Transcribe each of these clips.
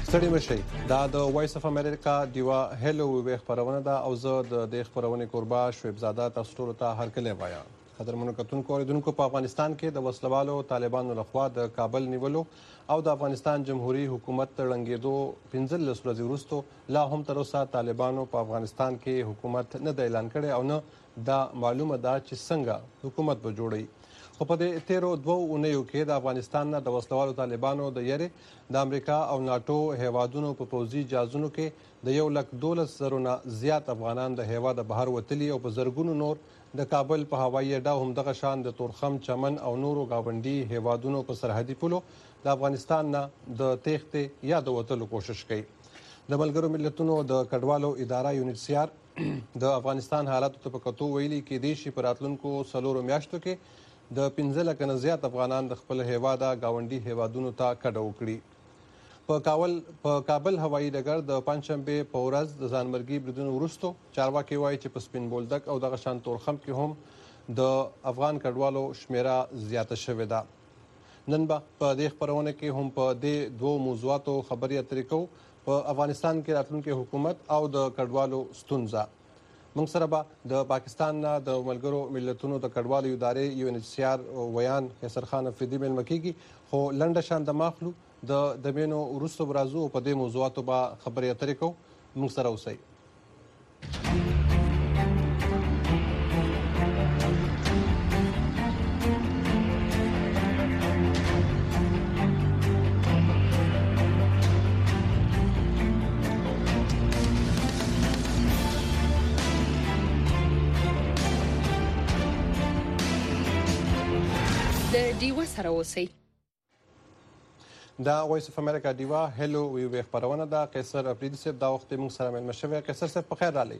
ستړي مشئ دا د وایس اف امریکا دیوا هلو وی خبرونه ده او زه د دې خبرونې کوربه شعیب زاده تاسو ټولو ته هرکلی وایم. قدرمنو کتونکو اوریدونکو په افغانستان کې د وسلوالو طالبانو لخوا د کابل نیولو او د افغانستان جمهوریت حکومت ړنګېدو 15 ورځې وروسته لا هم تر اوسه طالبانو په افغانستان کې حکومت نه دی اعلان کړی او نه دا معلومه ده چې څنګه حکومت به جوړوي. خو په دې تیرو 2 اونیو کې د افغانستان نه د وسلوالو طالبانو د یارې د امریکا او ناټو هیوادونو په پوځي جهازونو کې د 112,000 نه زیات افغانان د هیواده بهر وتلي او په زرګونو نور د کابل په هوایي اډه هم دغه شان د تورخم چمن او نورو گاونډي هیوادونو په سرحدي پولو د افغانستان نه د تېښتې یا د وتلو کوشش کوي. د ملګرو ملتونو د کډوالو اداره UNHCR د افغانستان حالاتو ته په کتو ویلي کېدای شي په راتلونکو 4 میاشتو کې د 15 لکه نه زیات افغانان د خپل هیواده گاونډي هیوادونو ته کډه وکړي. په کابل هوایي ډګر د پنجشنبې په ورځ د ځانمرګي بریدونو وروسته چارواکي وایي چې په سپین بولدک او دغه شان تورخم کې هم د افغان کډوالو شمیره زیاته شوې ده. نن به په دې خبرونه کې هم په دې 2 موضوعاتو خبرې اترې کوو، په افغانستان کې راتلونکي حکومت او د کډوالو ستونزه. موږ سره به د پاکستان نه د ملګرو ملتونو د کډوالو ادارې UNHCR ویان قیصر خان افریدي مېلمه کیږي، خو لنډه شان د ماخلو د مینو وروسته ورځو په دې موضوعاتو به خبرې اترې کوو. موږ سره اوسئ. دیوا سره اوسئ. دا وایس اف امریکا دیوا هلو وی خبرونه ده. قیصر افریدي صاحب دا وخت موږ سره مېلمه شوی. قیصر صاحب په خیر راغلی.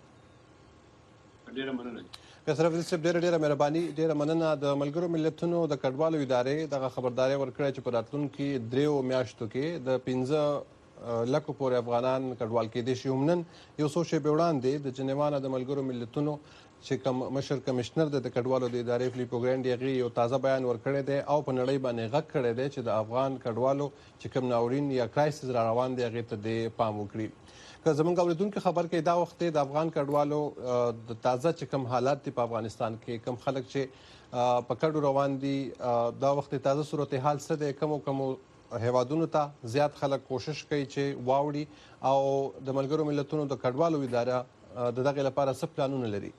ډیره مننه. قیصر افریدي صاحب ډیره مهرباني، ډیره مننه. د ملګرو ملتونو د کډوالو ادارې دغه خبرداری ورکړی چې په راتلونکي 3 میاشتو کې د 15 لکو پورې افغانان کډوال کېدای شي. هم نن یو څو شېبې وړاندې د جنیوا نه د ملګرو ملتونو چې کوم مشر کمشنر د کډوالو د ادارې فلیپو ګرانډي هغې یو تازه بیان ورکړی دی او په نړۍ باندې غږ کړی دی چې د افغان کډوالو چې کوم ناورین یا کرایسس را روان دی هغې ته د پام وکړي. که زموږ اورېدونکي خبر کوي دا وخت د افغان کډوالو د تازه چې کوم حالات دي په افغانستان کې، کوم خلک چې په کډو روان دي، دا وخت تازه صورتحال څه دی؟ کومو هیوادونو ته زیات خلک کوشش کوي چې واوړي او د ملګرو ملتونو د کډوالو اداره د دغې لپاره څه پلانونه لري؟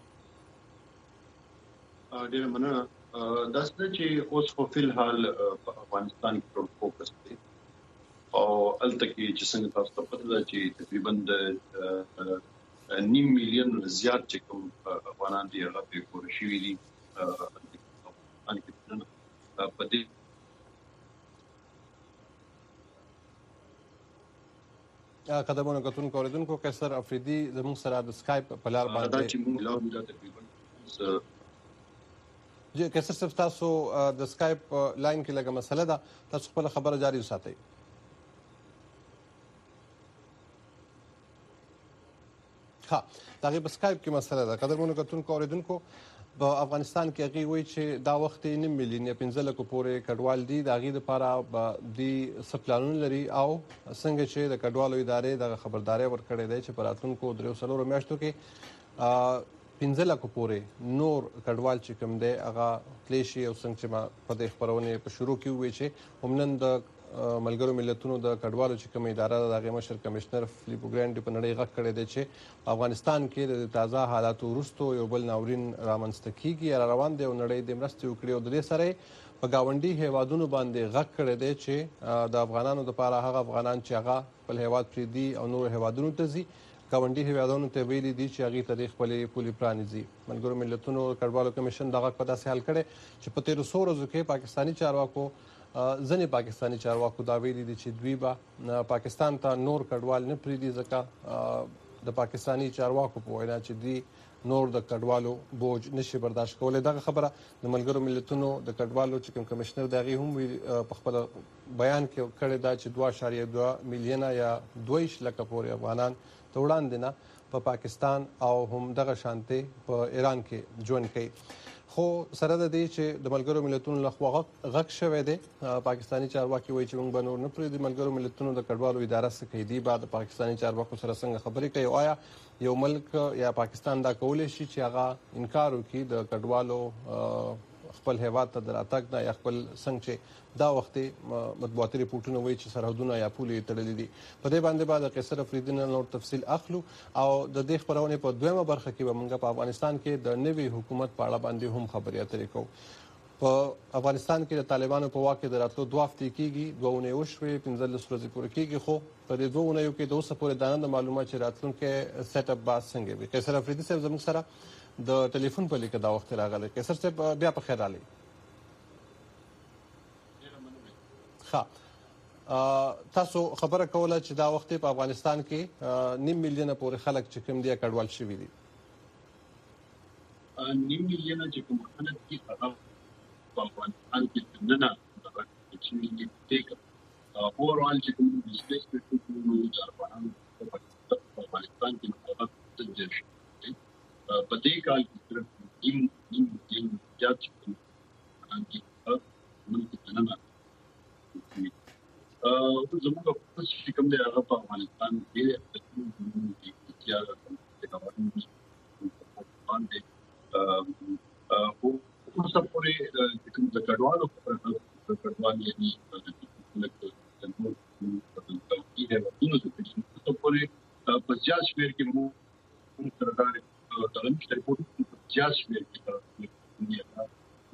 ډیره مننه. دا څه چې اوس په فل حال په افغانستان کې ټول فوکس دی او الته کې چې څنګه تاسو ته پته ده چې تقریبا د 9 میلیون زیات چې کوم افغانان دي هغه په کور شي دي ان کې په دې قدمونو کتونکو اوریدونکو قیصر افریدي زموږ سره د سکایپ په لار باندې دا چې موږ لا ویلا تقریبا قیصر صاحب تاسو د سکایپ لاین کې لږه مسله ده، تاسو خپل خبره جاري وساتئ. ها د هغې په سکایپ کې مسله ده. قدرمنو کتونکو اوریدونکو په افغانستان کې هغې وایي چې دا وخت 9 میلیون یا 15 لکو پورې کډوال دي. د هغې دپاره به دوی څه پلانونه لري او څنګه چې د کډوالو ادارې دغه خبرداری ورکړی دی چې په راتلونکو 3 میاشتو کې 15 لکو پورې نور کډوال چې کوم دی هغه تلی شي. او څنګه چې ما په دې خبرونې په شروع کې وویل چې هم نن د ملګرو ملتونو د کډوالو چې کومه اداره ده د هغې مشر کمشنر فلیپو ګرانډي په نړۍ غږ کړی دی چې افغانستان کې د تازه حالاتو وروسته یو بل ناورین رامنځته کیږي یا روان دی او نړۍ دې مرستې وکړي. او د دې سره په ګاونډي هیوادونو باندې غږ کړی دی چې د افغانانو دپاره هغه افغانان چې هغه خپل هیواد پرېږدي او نور هیوادونو ته ځي، ګاونډي هیوادونو ته ویلي دي چې هغې ته د خپلې پولې پرانیزي. ملګرو ملتونو کډوالو کمیشن دا غږ په داسې حال کړی چې په تېرو 100 ورځو کې پاکستاني چارواکو ځینې پاکستاني چارواکو دا ویلي دي چې دوی به پاکستان ته نور کډوال نه پرېږدي، ځکه د پاکستاني چارواکو په وینا چې دوی نور د کډوالو بوج نشي برداشت کولی. دغه خبره د ملګرو ملتونو د کډوالو چې کوم کمشنر د هغې هم په خپل بیان کې کړی ده چې 2.2 میلیونه یا 22 لکه پورې افغانان ته وړاندې نه په پاکستان او هم دغه شانتې په ایران کې ژوند کوي. خو سره د دې چې د ملګرو ملتونو لخوا غږ شوی دی پاکستاني چارواکي وایي چې موږ به نور نه پرېږدو ملګرو ملتونو د کډوالو اداره څه کوي دی بعد پاکستاني چارواکو سره څنګه خبرې کوي او آیا یو ملک یا پاکستان دا کولی شي چې هغه انکار وکړي د کډوالو خپل هیواد ته د راتګ نه یا خپل څنګه چې دا وخت مطبوعاتي ریپورتونه وایي چې سرحدونه یا پولې تړلې دي په دې باندې بعد قیصر افریدي نه نور تفصیل اخلو او د دې خبرونه په دویمه برخه کې به موږ په افغانستان کې د نوي حکومت په اړه باندې هم خبرې اترې کوو په افغانستان کې د طالبانو په واک کې د راتلو 2 هفتې کېږي 2 اونۍ وشوې 15 ورځې پورې کېږي خو په دې 2 اونیو کې د اوسه پورې دا نه معلومه چې راتلونکي سیټ اپ باز څنګه وي قیصر افریدي صاحب زموږ سره د ټلیفون په لیکه دا وخت راغلی قیصر صاحب بیا په خیر راغلی تاسو خبره کوله چې دا وخت په افغانستان کې 9 میلیونه پورې خلک چې کوم دي کډوال شوي دي 9 میلیونه چې کوم خلک دي هغه په افغانستان کې نه چې دې اورال چې کوم ډیسپلیسمنت کوي د افغانستان کې هغه تدریج په دې کال کې صرف 9 زیات چې نه زموږ په څه کوم دی هغه په افغانستان کې د یا د باندې او څه پورې د کوم د کډوالو په کډوالو یعنی د نور په توګه د ټولو د څه پورې په ځاځ شمیر کې مو سرکار د لمشت ریپورت په ځاځ شمیر کې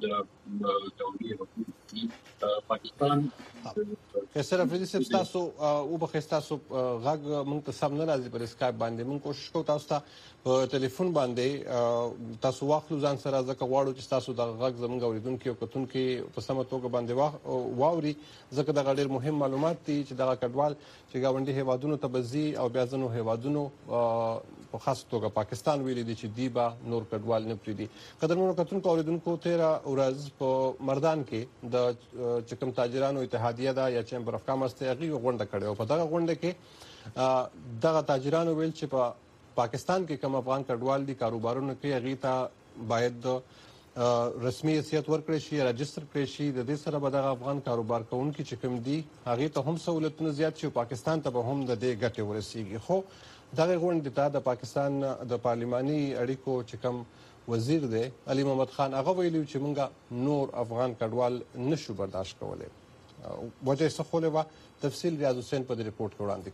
د دولي حکومت پاکستان قیصر افریدي صاحب تاسو او بخښتاسو غږ مونږ ته سم نه راځي پر اسکایپ باندې مونږ کوشش کوو تاسو ته په ټلیفون باندې تاسو واخلو ځان سره ځکه غواړو چې تاسو د غږ زموږ اوریدونکو او کتونکو په سمه توګه باندې واوري ځکه دا ډېر مهم معلومات دي چې دا کډوال چې گاونډي هیوادونو ته بزي او بیا ځنو هیوادونو په خاص توګه پاکستان ویلي دي چې دی با نور کډوال نه پریدي قدرمنو کتونکو اوریدونکو 13 ورځ په مردان کې د چکم تاجرانو اتحادیه دا یا چیمبر اف کامرس ته هغه غونډه کړې او په دغه غونډه کې دغه تاجرانو ویل چې په پاکستان کې کوم افغان کډوال دي کاروبارونه کوي هغه ته باید رسمي حیثیت ورکړي شي راجستر کړي شي د دې سره به دغه افغان کاروبار کوونکي چې کوم دي هغه ته هم سہولتونه زیات شي پاکستان ته به هم د دې ګټه ورسیږي خو دغه غونډه ته د پاکستان د پارلماني اړیکو چې کوم وزیر دی علي محمد خان هغه ویلي چې مونږه نور افغان کډوال نشو برداشت کولای وجه څه خو له تفصیل ریاض حسین په ریپورت وړاندې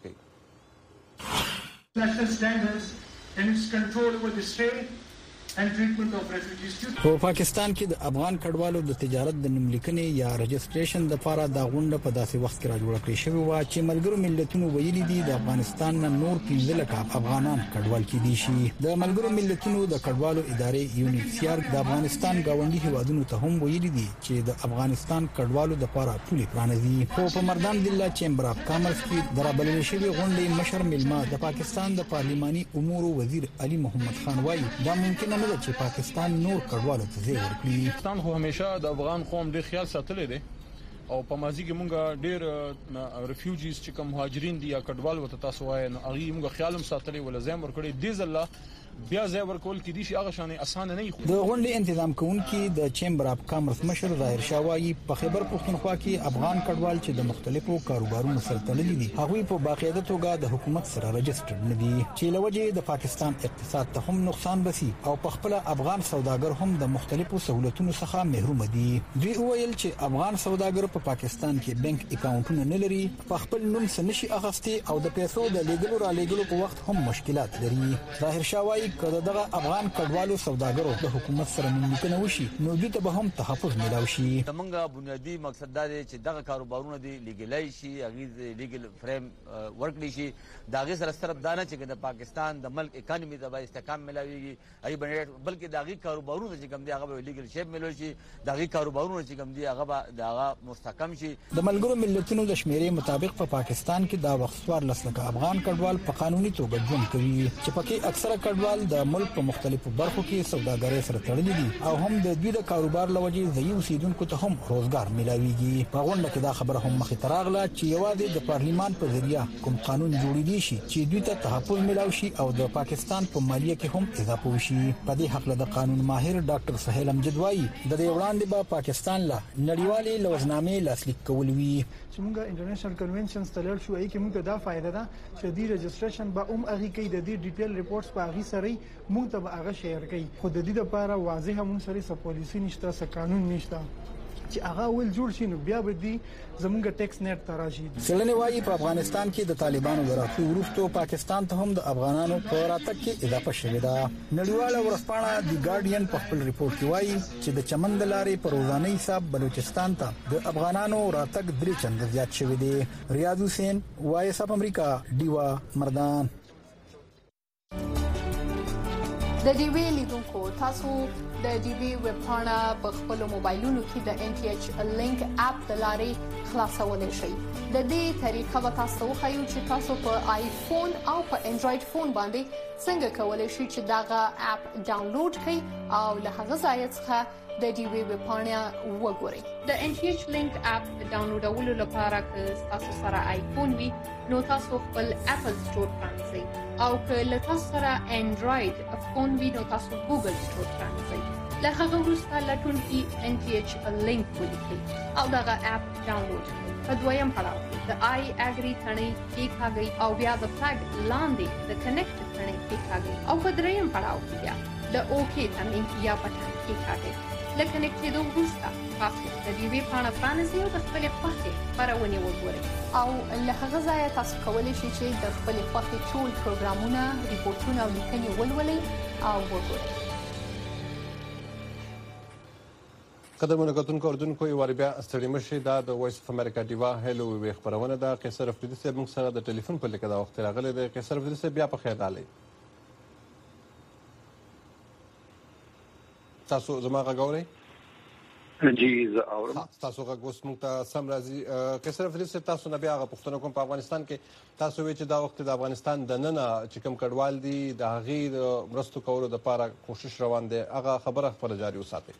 کوي national standards and its control over the trade and treatment of refugees. په پاکستان کې د افغان کډوالو د تجارت د نوملیکنې یا رجستریشن لپاره د غونډه په داسې وخت کې راجوړه کړې شوې و چې ملګرو ملتونو ویلي دي د افغانستان نور 15 لک افغانان کډوال کېدي شي د ملګرو ملتونو د کډوالو ادارې یونیسیار د افغانستان گاونډي هیوادونو ته هم ویلي دي چې د افغانستان کډوالو د لپاره پولي پرانیزي خو په مردان ضلع چیمبر اف کامرس کې درابلل شوی غونډې مشر ملما د پاکستان د پارلماني امور وزیر علي محمد خان وایي دا ممکن نه ده چې پاکستان نور کډوالو ته ځای ورکړي. پاکستان خو همیشه د افغان قوم ډېر خیال ساتلی دی او په ماضي کې مونږ ډېر ریفیوجیز چې کوم مهاجرین دي یا کډوال وته تاسو وایي نو هغه مونږ خیال هم ساتلی ول زم ورکړي دي ځله بیا ځای ورکول کې دي شي هغه شانې اسانه نه وي. د غونډې تنظیم کوونکي د چیمبر اف کامرس مشر ظاهر شاوایی په خیبر پښتونخوا کې افغان کډوال چې د مختلفو کاروبارونو سره تړلي دي هغوی په باقاعده توګه د حکومت سره رجسټر نه دي چې لوجه د پاکستان اقتصاد ته هم نقصان بسي او په خپل افغان سوداګر هم د مختلفو سہولتونو څخه محروم دي. دوی ویل چې افغان سوداګر په پاکستان کې بانک اکاونټونه نه لري په خپل نوم سنشي اخستي او د پیسو د لیږلو را لیږلو په وخت هم مشکلات لري. ظاهر شاوایی کله دغه افغان کډوالو سوداګرو د حکومت سره نیمګړتیا وشي نو دوی ته به هم تحفظ ملاوي شي. زمونږ بنیادی مقصد دا دی چې دغه کاروبارونه دي لیګلای شي هغه لیګل فریم ورکړي شي داغه سره صرف دا نه چې د پاکستان د ملک اکانومي ته به استحکام ملاويږي ای بلکې داغه کاروبارونه چې کوم دي هغه لیګل شیپ ملوي شي داغه کاروبارونه چې کوم دي هغه داغه مستحکم شي. د ملګرو ملتونو د شمیرې مطابق په پاکستان کې دا وخت 14 لک افغان کډوال په قانوني توګه ژوند کوي چې پکې اکثره کډوال کډوال د ملک په مختلفو برخو کې سوداګرۍ سره تړلي دي او هم د دوی د کاروبار لوجې ځایي اوسیدونکو ته هم روزګار ملاويږي. په غونډه کې دا خبره هم مخې ته راغله چې یوازې د پارلیمان په ذریعہ کوم قانون جوړیدي شي چې دوی ته تحفظ ملاوي شي او د پاکستان په مالیه کې هم اضافه وشي. په دې حق له د قانون ماهر ډاکټر سهیل امجد وايي د دې وړاندې به پاکستان له نړیوالې لوزنامې لاسلیک کول وی چې موږ انټرنیشنل کنونشنز تلل شو ای کې موږ دا فائدہ ده چې دی رجسټریشن به اغي کې د دې ډیټیل ریپورتس په اغي سره موږ ته هغه شیر کوي. خو د دې لپاره واضحه موږ سره څه پالیسی نشته څه قانون نشته چې هغه ول جوړ شي نو بیا به دي زمونږ ټیکس نیټ تراشي. سلنې وايي په افغانستان کې د طالبانو وراتلو وروسته پاکستان ته هم د افغانانو په راتګ کې اضافه شوې ده. نړیواله ورځپاڼه دی ګارډین په خپل ریپورت کې وايي چې د چمن د لارې په روزانه حساب بلوچستان ته د افغانانو راتګ 3 چنده زیات شوی دی. ریاض حسین وایس اپ امریکا دیوا مردان. د ډي وی لیدونکو تاسو د ډي وی ویب پاڼه په خپل موبایلونو کې د ان ټي ایچ لینک اپ د لارې خلاصولای شئ. د دې طریقه به تاسو وښایو چې تاسو په آیفون او په انډراید فون باندې څنګه کولای شئ چې داغه اپ ډاونلوډ کړئ او له هغه ځای څخه د ډي وی ویب پاڼه وګورئ. د ان ټي ایچ لینک اپ ډاونلوډولو لپاره که تاسو سره آیفون وي نو تاسو خپل اپل سٹور پرانځئ او که له تاسو سره انډراید فون وي نو تاسو ګوګل سٹور پرانځئ. له هغه وروسته لټونکي ان ټي ایچ لینک ولیکئ او دغه اپ ډاونلوډ کړئ. په دویم پړاو کې د آی اګری تڼۍ کېکاږئ او بیا د فلګ لاندې د کنیکټ تڼۍ کېکاږئ او په دریم پړاو کې بیا د اوکې تڼۍ یا بټن کېکاږئ. له کنیکټ کېدو وروسته تاسو د ډي وی پاڼه پرانیزئ او د خپلې خوښې خپرونې وګورئ او له هغه ځایه تاسو کولی شئ چې د خپلې خوښې ټول پروګرامونه، ریپورټونه او لیکنې ولولئ او وګورئ. قدرمنو کتونکو اوریدونکو یو وار بیا ستړي مشئ. دا د وایس اف امریکا دیوا هلو وی خبرونه ده. قیصر افریدي صاحب موږ سره د ټلیفون په لیکه دا وخت راغلی دی. قیصر افریدي صاحب بیا په خیر راغلی. تاسو زما غږ اورئ؟ جی زه اورم. تاسو غږ اوس موږ ته سم راځي. قیصر افریدي صاحب تاسو نه بیا هغه پوښتنه کوم په افغانستان کې تاسو وایئ چې دا وخت د افغانستان د ننه چې کوم کډوال دي د هغې د مرستو کولو دپاره کوشش روان دی، هغه خبره خپله جاري وساتئ.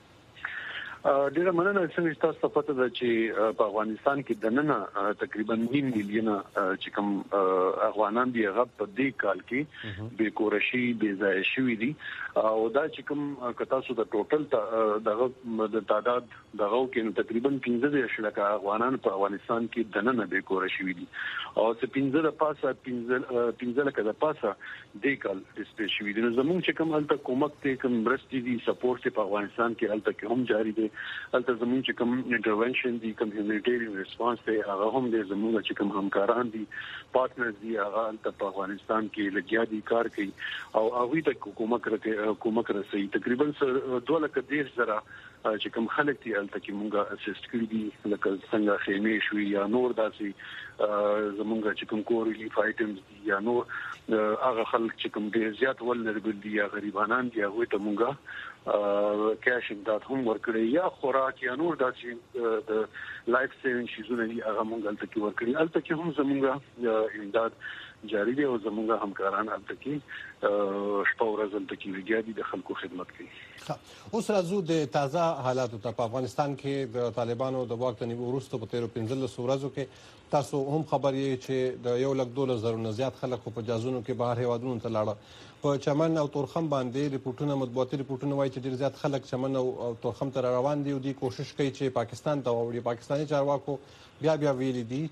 ډیره مننه. څنګه چې تاسو ته پته ده چې په افغانستان کې د ننه تقریبا 9 میلیونه چې کوم افغانان دي هغه په دې کال کې بې کور شي، بې ځای شوي دي او دا چې کوم که تاسو د ټوټل دغه د تعداد دغه کې نو تقریبا 15 لک افغانان په افغانستان کې د ننه بې کور شوي دي او څه 15 د پاسه 15 لک د پاسه دې کال ډیسپلیس شوي دي. نو زموږ چې کوم هلته کومک ته کوم مرستې دي، سپورټ په افغانستان کې هلته کې هم جاری دي. هلته زموږ چې کوم انټرونشن دي، کوم هیومانیټیرین ریسپانس دی، هغه هم د زموږ چې کوم همکاران دي، پارټنرز دي، هغه هلته په افغانستان کې لګیا دي، کار کوي او هغوی ته کومک رسوي. تقریبا 2,10,000 چې کوم خلک دي هلته کې موږ اسیسټ کړي دي، لکه څنګه خیمې شوي یا نور داسې زموږ چې کوم کور ریلیف آیټمز دي یا نور هغه خلک چې کوم ډېر زیات ولنربل دي یا غریبانان دي هغوی ته موږ کیش امداد هم ورکړی یا خوراک یا نور داسې د لایف سیوینګ شیزونه دي هغه موږ هلته کې ورکړي. هلته کې هم زموږ امداد جاری دی او زموږ همکاران هلته کې شپه ورځ هلته کې لګیا دي، د خلکو خدمت کوي. اوس راځو د تازه حالاتو ته. په افغانستان کې د طالبانو د واک ته نیولو وروسته په 13-15 ورځو کې تاسو هم خبر یې چې د 1,12,000 نه زیات خلک په جازونو کې بهر هیوادونو ته لاړه. په چمن او تورخم باندې ریپورتونه، مطبوعاتي ریپورتونه وایي چې ډېر زیات خلک چمن او تورخم ته روان دي او دوی کوشش کوي چې پاکستان ته واوړي. پاکستاني چارواکو بیا ویلي دي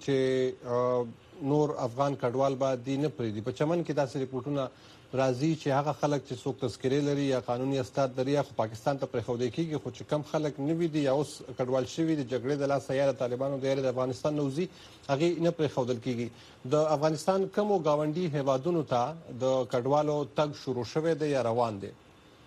چې نور افغان کډوال به دی نه پرېږدي. په چمن کې داسې ریپورتونه راځي چې هغه خلک چې څوک تذکرې لري یا قانوني استاد لري خو پاکستان ته پرېښودل کېږي، خو چې کم خلک نوي دي یا اوس کډوال شوي دي جګړې د لاسه یا د طالبانو د افغانستان نه وځي هغې نه پرېښودل کېږي. د افغانستان کومو ګاونډي هیوادونو ته د کډوالو تګ شروع شوی دی یا روان دی؟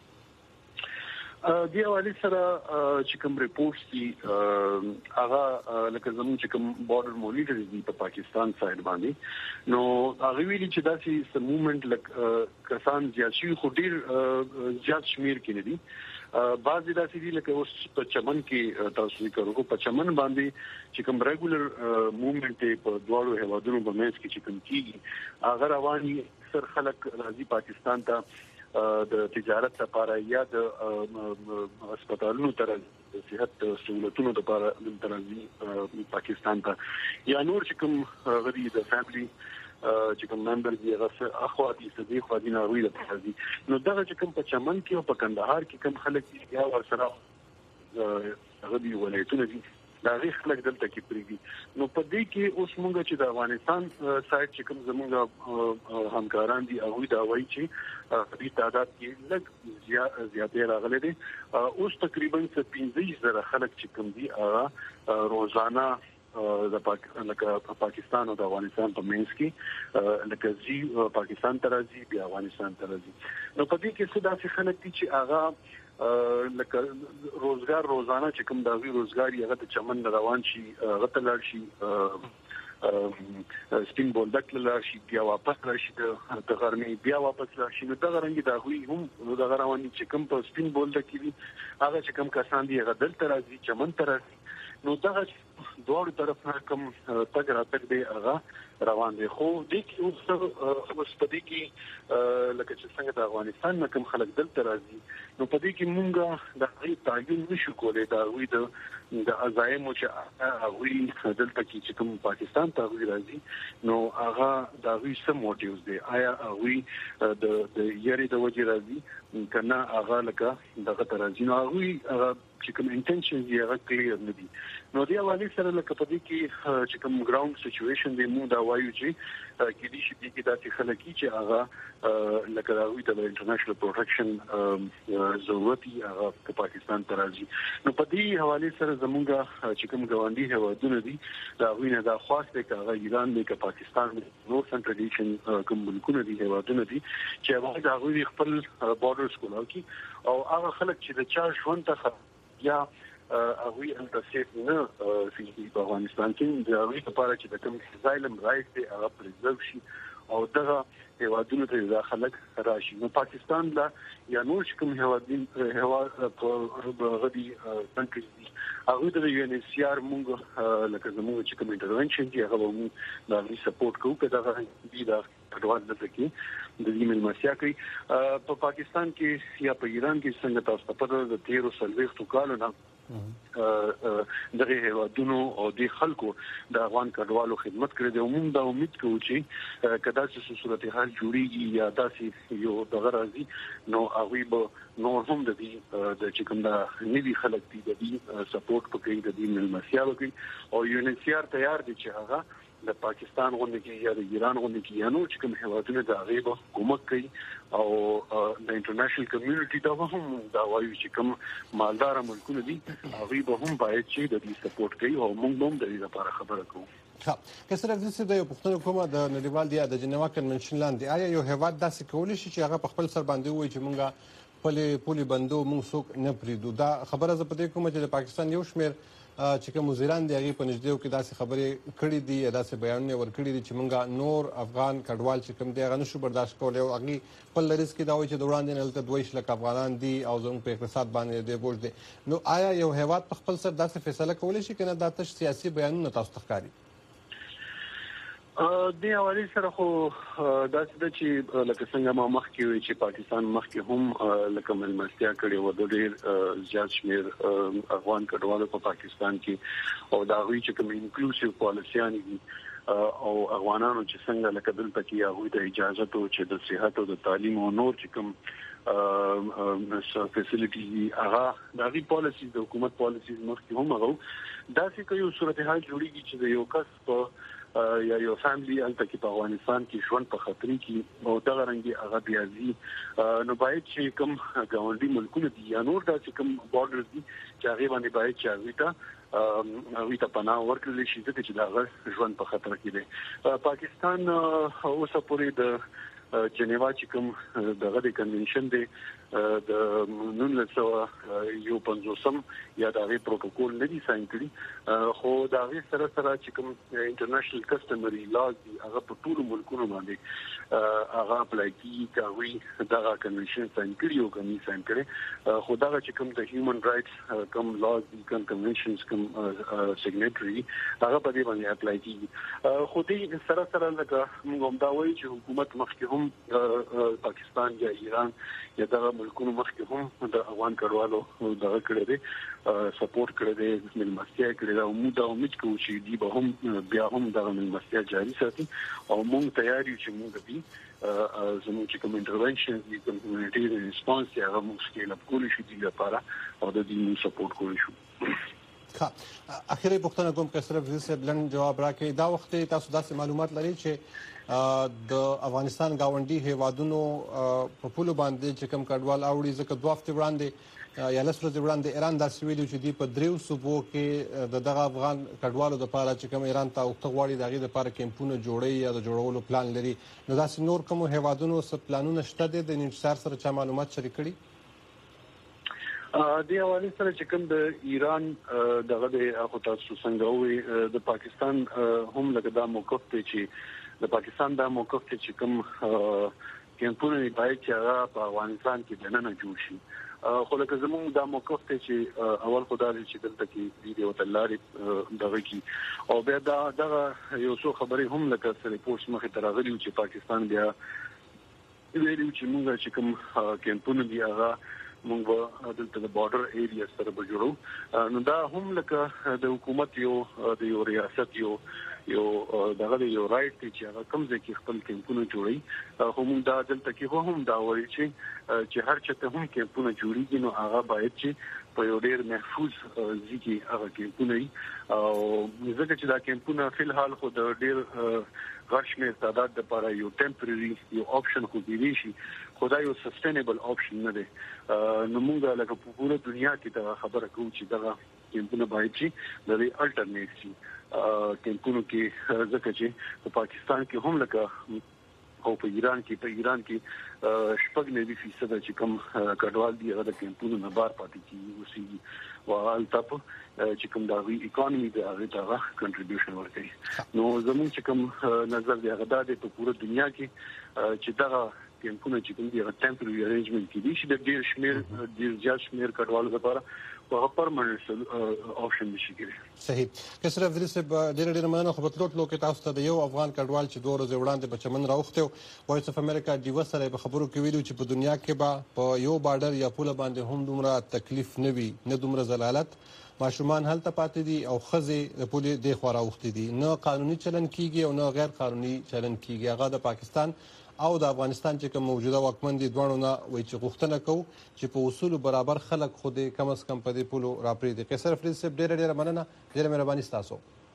دی حوالې سره چې کوم ریپورټس دي هغه لکه زموږ چې کوم بارډر مونیټرز دي په پاکستان سایډ باندې، نو هغه ویلي چې داسې موومنټ لکه کسان زیات شي خو ډیر زیات شمیر کې نه دي. بعضی داسې دي لکه اوس په چمن کې تاسو وکړو په چمن باندې چې کوم ریګولر موومېنټ په دواړو هیوادونو په منځ کې چې کوم کیږي هغه رواني اکثر خلک راځي پاکستان ته د تجارت لپاره یا د هسپتالونو ته د صحت سہولتونو لپاره راځي پاکستان ته یا نور چې کوم غړي د فیملی چې کوم ممبر دی هغه اخواتي صدیق خادي ناروي د راځي نو دغه چې کوم په چمن کې او په کندهار کې کوم خلک یا ورسره غړي ولایتونه دي دا غي خلک دلته کې پریږي نو په دې کې اوس موږ چې د افغانستان سایت چې کوم زموږ همکاران دي هغه دا وایي چې په تعداد کې لږ زیاتې راغلي دي اوس تقریبا 15,000 خلک چې کوم دي روزانه د پاکستان او د افغانستان په منځ کې لکه زی پاکستان ته راځي بیا افغانستان ته راځي نو په دې کې څه داسې خلک دي چې هغه لکه روزګار روزانه چې کوم دا وی روزګار یې هغه د چمن روان شي هغه ته لاړ شي سپین بولدک لاړ شي بیا واپس راشي د غرمې بیا واپس راشي نو دا رنګ دا وی هم دا رواني چې کوم په سپین بولدک کې هغه چې کوم کسان دي هغه دلته راځي چمن ته راځي نو دا دوه طرف نه کوم تګ راتګ دی هغه روان دي خو د کې اوس په دې کې لکه چې څنګه د افغانستان نه کوم خلک دلته راځي نو په دې کې مونږ د هغې تعین نشو کولی د هغوی د عزایمو چې هغوی دلته کې چې کوم پاکستان ته هغوی راځي نو هغه د هغوی څه موټیوز دی آیا هغوی د یاري د وجې راځي که نه هغه لکه دغه ته راځي نو هغوی چې کوم انټنشنز یې هغه کلیر نه دي نو دې حوالې سره لکه په دې کې چې کوم ګراوند سچویشن دی موږ دا وایو چې کېدای شي دې کې داسې خلک چې هغه لکه هغوی ته د انټرنیشنل پروټیکشن ضرورت یې هغه په پاکستان ته راځي نو په دې حوالې سره زموږ چې کوم ګاونډي هیوادونه دي دا هغوی نه دا خواست دی که هغه ایران دی که پاکستان دی نور سنټرل ایشین کوم ملکونه دي هیوادونه دي چې هغوی د هغوی خپل بارډرز کولاو کړي او هغه خلک چې د چا ژوند ته یا هغوی انتسیف نه په افغانستان کې د هغوی لپاره چې د کوم اسایلم رایټ دی هغه پریزرو شي او دغه هیوادونو ته دا خلک راشي نو پاکستان لا یا نور کوم هیواد په غدي کنټریز دي هغه د یو ان ایچ سی آر موږ لکه زموږ چې کوم انټرونشن دی هغه موږ دا سپورټ کوو که دا دي دا کډوال دلته کې د دې ملمسیا کوي په پاکستان کې یا په ایران کې څنګه تاسو په د 13 کالو نه دغه هیوادونو او د خلکو د افغان کډوالو خدمت کړې ده موږ دا امید کوو چې کدا چې صورتحال جوړیږي یا داسې یو دغه راځي نو هغه به نور هم د دې چې کوم دا نوي خلک دي د دې سپورټ کوي د دې ملمسیا کوي او یو ان ایچ سی آر تیار دي چې هغه د پاکستان غونډه کې یا د ایران غونډه کې یا نور چې کوم هیوادونه د هغې به کومک کوي او د انټرنیشنل کمیونټي دا هم دا وایي چې کوم مالدار ملکونه دي هغوی به هم باید چې د دې سپورټ کوي او موږ هم د دې لپاره خبره کوو که صرف داسې د یو پوښتنه کومه د نړیوال د جنیوا کنونشن لاندې آیا یو هیواد داسې کولی شي چې هغه په خپل سر باندې ووایي چې موږ پولي بندو موږ څوک نه پرېږدو دا خبره زه په دې کومه چې د پاکستان یو شمېر چې کوم وزیران دی هغې په نږدې کې داسې خبرې کړې دي یا داسې بیانونه ورکړي دي چې موږ نور افغان کډوال چې کوم دی هغه نشو برداشت کولی او هغې خپل لریز کې دا وایي چې د وړاندې نه هلته 2 لک افغانان دي او زموږ په اقتصاد باندې دی بوج دی نو آیا یو هیواد په خپل سر داسې فیصله کولی شي که نه دا تش سیاسي بیانونه تاسو ته ښکاري د حوالې سره خو داسې ده چې لکه څنګه ما مخکې وی چې پاکستان مخکې هم لکه ملمستیا کړې و د ډېر زیات شمېر افغان کډوالو په پاکستان کې او دا هغوی چې کوم انکلوسیو پالیسیانې دي او افغانانو چې څنګه لکه دلته کې هغوی ته اجازه تو چې د صحت او د تعلیم او نور چې کوم فیسیلیټي هغه د هغې پالیسیز د حکومت پالیسیز مخکې هم هغه داسې که یو صورتحال جوړېږي چې د یو کس په یا یو فیملی هلته کې په افغانستان کې ژوند په خطرې کې او دغه رنګې هغه بیا ځي نو باید چې کوم ګاونډي ملکونه دي یا نور داسې کوم بارډرز دي چې هغې باندې باید چې هغوی ته پناه ورکړلی شي ځکه چې د هغه ژوند په خطر کې دی پاکستان اوسه پورې د جنیوا چې کوم دغه د کنونشن دی د 1950 یا د هغه پروتوکول نه دي ساين کړی خو دا غي سره چې کوم انټرنیشنل کسټمري لاز دي هغه په ټول ملکونو باندې هغه اپلای کیږي کوي دا کنونشن ساين کړی او کومي ساين کړي خو دا چې کوم د هیومن رائټس کوم لاز دي کوم کنونشنز کوم سیګنیټری هغه په دې باندې اپلای کیږي خو دې سره لکه موږ هم دا وایو چې حکومت مخکې هم پاکستان یا ایران یا دا ملکونو مخکې هم د افغان کډوالو دغه کړی دی سپورټ کړی دی ملمستیا کړی دا موږ دا امید کوو چې دی به هم بیا هم دغه ملمستیا جاري ساتي او موږ تیار یو چې موږ به زموږ چې کوم انټرونشن دي کمیونټي ریسپانس یا موږ سکیل اپ کولی شو دي لپاره او د دې سپورټ کولی شو اخیری پوښتنه کوم که صرف زه بلند جواب راکړئ دا وخت تاسو داسې معلومات لرئ چې د افغانستان گاونډي هیوادونو په پولو باندې چې کوم کډوال اوړي ځکه دوه هفته وړاندې یا لس ورځې وړاندې ایران داسې ویلي چې دی په دریو صوبو کې دغه افغان کډوالو د لپاره چې کوم ایران ته وخت غواړي دغه د لپاره کیمپونه جوړي یا د جوړولو پلان لري نو داسې نور کوم هیوادونو څه پلانونه شته د انتشار سره چا معلومات شریک کړي د حواله سره چې کوم د ایران دغه د اخو تاسو څنګه وي د پاکستان هم لکه دا موقف ته چې د پاکستان دا موقف ته چې کوم کیمپونه باید چې هغه په افغانستان کې دننه جوړ شي خو لکه زموږ دا موقف ته چې اول خدای چې دلته کې ویډیو تلاري دغه کې او بیا دا یو څو خبرې هم لکه ریپورټس مخه ترغلي چې پاکستان بیا ویلي چې موږ چې کوم کیمپونه دی هغه موږ دلته د بارډر ایریا سره به جوړو نو دا هم لکه د حکومت یو ریاست یو دغه یو رائټ چې هغه کوم ځکه خپل کیمپونه جوړي خو موږ دا دلته کې هم دا وایي چې هر چاته هم کیمپونه جوړیږي نو هغه باید چې په یو ډیر محفوظ ځای هغه کیمپونه او ځکه چې دا کیمپونه په الحال خو د ډیر غشمه تعداد لپاره یو ټمپرری یو اپشن خو دی شي خدای یو سستینبل اپشن نه دی نو موږ لکه په ټوله دنیا کې دا خبره کوو چې دا کیمپونه باید چې د الټرنیټ شي کیمپونو کې ځکه چې په پاکستان کې هم لکه او په ایران کې شپږ 90% چې کوم کډوال دي هغه د کیمپونو نه بار پاتې کیږي اوسې او الټاپ چې کوم د اکانومي د هغه کنټریبیوشن ورکوي نو زموږ چې کوم نظر دی هغه د ټوله دنیا کې چې دا کیمپونه چې کوم دي هغه ټمپرری ارینجمنت کې دي چې د ډیر زیات شمیر کډوالو لپاره په پرمننت اپشن نشي کېږي صحیح که صرف درسه ډېر مننه خو په تلو کې تاسو ته د یو افغان کډوال چې 2 ورځې وړاندې په چمن راوخته وایس اف امریکا دیو سره په خبرو کې ویلو چې په دنیا کې په یو بارډر یا پوله باندې هم دومره تکلیف نه وي نه دومره زلالت ماشومان هلته پاتې دي او خزه د پوله د خورا وخت دي نه قانوني چلن کیږي او نه غیر قانوني چلن کیږي هغه د پاکستان او د افغانستان چې کوم موجوده واکمن دي دوه نه وایي چې غوښتنه کوي چې په اصول برابر خلک خو دې کم از کم په دې پولو راپرې دي قیصر فریض صاحب ډېر مننه ډېر مهرباني تاسو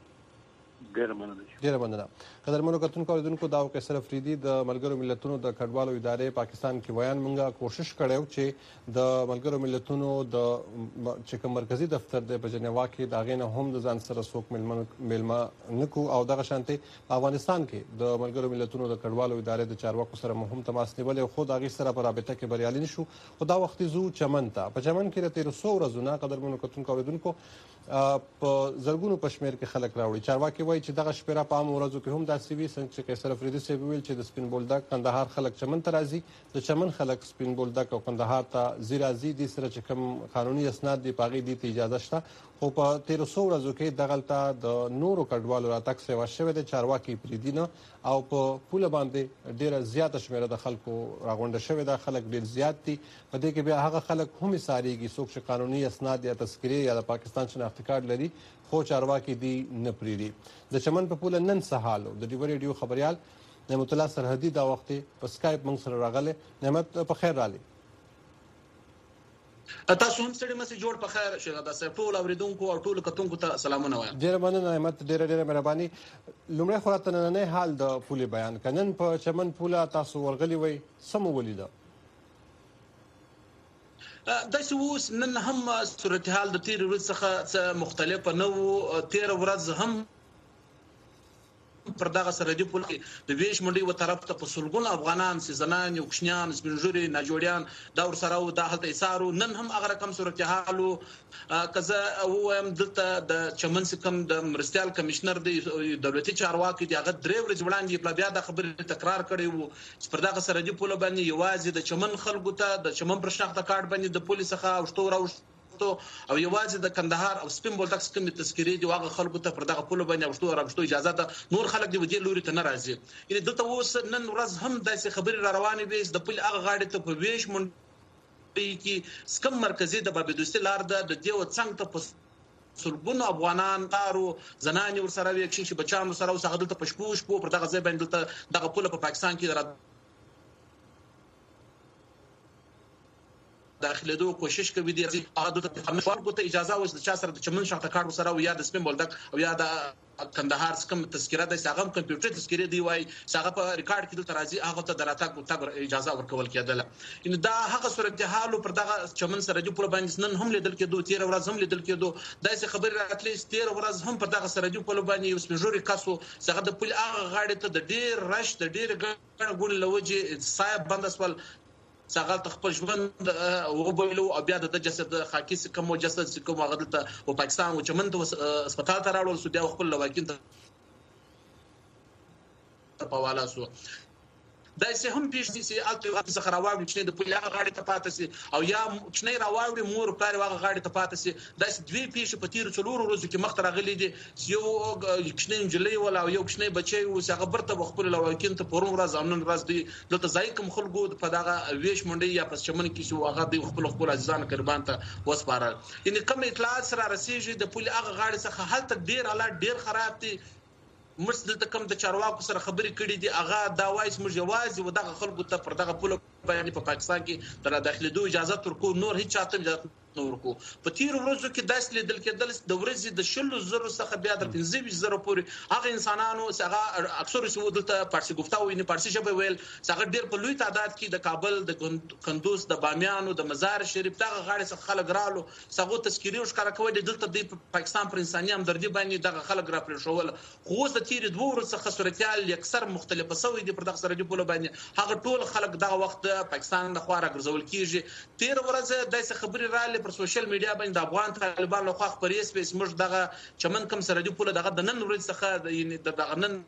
ډېر مننه قدرمنو کتونکو اوریدونکو دا قیصر فریدي د ملګرو ملتونو د کډوالو ادارې پاکستان کې ویان مونږه کوشش کړو چې د ملګرو ملتونو د چې کوم مرکزی دفتر د بجنیوا کې دا غینه هم د ځان سره څوک ملما نکو او دغه شانتي افغانستان کې د ملګرو ملتونو د کډوالو ادارې د چارواکو سره مهم تماس نیول او خود هغه سره په رابطه کې بریالي نشو خو دا وخت زو چمن ته په چمن کې 1300 ورځې قدرمنو کتونکو اوریدونکو په زرګونو پښمیر کې خلک راوړي چارواکي وایي چې دغه شپره په عام ورځو کې هم داسې وي څنګه چې قیصر فریدي صاحب ویل چې د سپین بولدک کندهار خلک چمن ته راځي د چمن خلک سپین بولدک او کندهار ته زیرازي دي سره چې کوم قانوني اسناد دی پاغي دي ته اجازه شته خو په 1300 ورځو کې دغلطه د نورو کډوالو راتګ سیوا شوه د چارواکي پریدینه او په پوله باندې ډیره زیاته شمیره د خلکو راغونډه شوه د خلک ډیر زیات دي په دې کې بیا هغه خلک هم ساريږي څوک چې قانوني اسناد یا تذکره یا د پاکستان شناختی کارت لري خو چارواکي دي نه پریدي د چمن په پوله نن سهالو د ډیو ریډیو خبريال نعمت الله سرحدي دا وخت په سکایپ موږ سره راغله نعمت په خیر رالي تاسو هم ستړي مسي جوړ په خیر شه دا سه ټول اوریدونکو او ټول کتونکو ته سلامونه وایم ډیر مننه نعمت ډیر مهرباني لومړی خو راته نه حال د پوله بیان کنن په چمن پوله تاسو ورغلی وای سم ولیدا د سوس نن هم صورتحال د تیر ورځ څخه مختلفه نو 13 ورځ هم پر دغه سرحدي پول کې د ویش منډي و طرف ته په سلګونو افغانان سيزنان یو کښنیان سپینجوري ناجوړیان دا ور سره و د حالت ایثارو نن هم هغه رقم صورتحالو کزه وایم دلته د چمن سکم د مرستيال کمشنر دی دولتي چارواکي دی هغه درې ورځې وړاندې په بیا د خبرې تکرار کړی وو پر دغه سرحدي پول باندې یوازې د چمن خلکو ته د چمن پر شناخته کارت باندې د پولیسو څخه او یوازې د کندهار او سپین بولدک کوم تذکيري دی واغه خلکو ته پر دغه پول باندې راغشتو اجازه ده نور خلک دی ودی لوري ته ناراضي یعنی دلته اوس نن ورځ هم داسې خبرې را روانې وي د پول هغه غاړې ته په ویش منډي کې سکم مرکزی د بابدوستي لار ده د دیو څنګ ته په سلګونو افغانان تارو زنانې ور سره وي چې بچانو سره اوس هغه دلته پښپوش پر دغه ځای باندې دغه پول په پاکستان کې داخليدو کوشش کوي دي هغه د خلکو ته اجازه وس د چا سره د چمن شاته کار وسره او یا د سپین بولدک او یا د کندهار سکم تذکره د ساغم کمپیوټر تذکره دی وای ساغه په ریکارډ کې د ترازی هغه ته دراتګ اجازه ورکول کېدله ان دا هغه صورتحال پر دغه چمن سره جو پر باندې نن هم لیدل کېدو 13 ورځ هم لیدل کېدو داسې خبر راتلې 13 ورځ هم پر دغه سره جو پر باندې یو سپیجوري کاسو ساغه د پل هغه غاړې ته د ډیر رش د ډیر ګڼ لوجه صاحب بندسول څنګه تخپل ژوند او بویلو او بیا د جسد خاکی کوم جسد کوم هغه دلته په پاکستان او چمن ته هسپتال ته راوړل سو بیا خپل لواکین ته په والا سو دا سه هم پیش دي سي الته څخه راوړل چې د پولیس غاړي ته پاتې سي او یا چې راوړل مور پلار واغه غاړي ته پاتې سي دا دوی پیش په تیر څلور ورځو کې مخ راغلي دي یو کښنه جلې ولا یو کښنه بچي او څنګه برته خپل لواکین ته پرون ورځ امنن ورځ دي دلته ځای کوم خلکو په دغه ویش منډي یا پس چمن کې شو هغه دی خپل عزیزان قربان ته وسپارل یعنی کوم اطلاعات سره رسیږي د پولیس هغه غاړي څخه حالت ډیر حالات ډیر خراب دي مرسل ته کوم د چارواکو سره خبرې کړې دي هغه دا وایي موږ یوازې ودغه خلکو ته پر دغه پول باندې په پاکستان کې تر داخليدو اجازه ورکو نور هیڅ چاته اجازه ورکو په تیر ورځو کې داس لیدل کېدل د ورځې د شلو زرو څخه بیا د 15 زرو پورې هغه انسانانو څنګه اکثر سو دلته پارسي گفتاو نه پارسي ژبه ویل څنګه ډیر په لوی تعداد کې د کابل د کندوز د بامیانو د مزار شریف دغه غاړي څخه خلک رالو څنګه تذکيري او ښکارا کوي دلته د پاکستان پر انساني همدردي باندې دغه خلک را پرېښول خو د تیر دوه ورځې څخه صورتحال اکثر مختلفه سوي دي پر دغه سره دی په باندې هغه ټول خلک دغه وخت پاکستان د خورا ګرځول کیږي تیر ورځ د خبري را په سوشل میډیا باندې د افغان طالبان له خوا خبري سپیس موږ دغه چمن کم سره دی په دغه د نن ورځ څخه یعنی د نن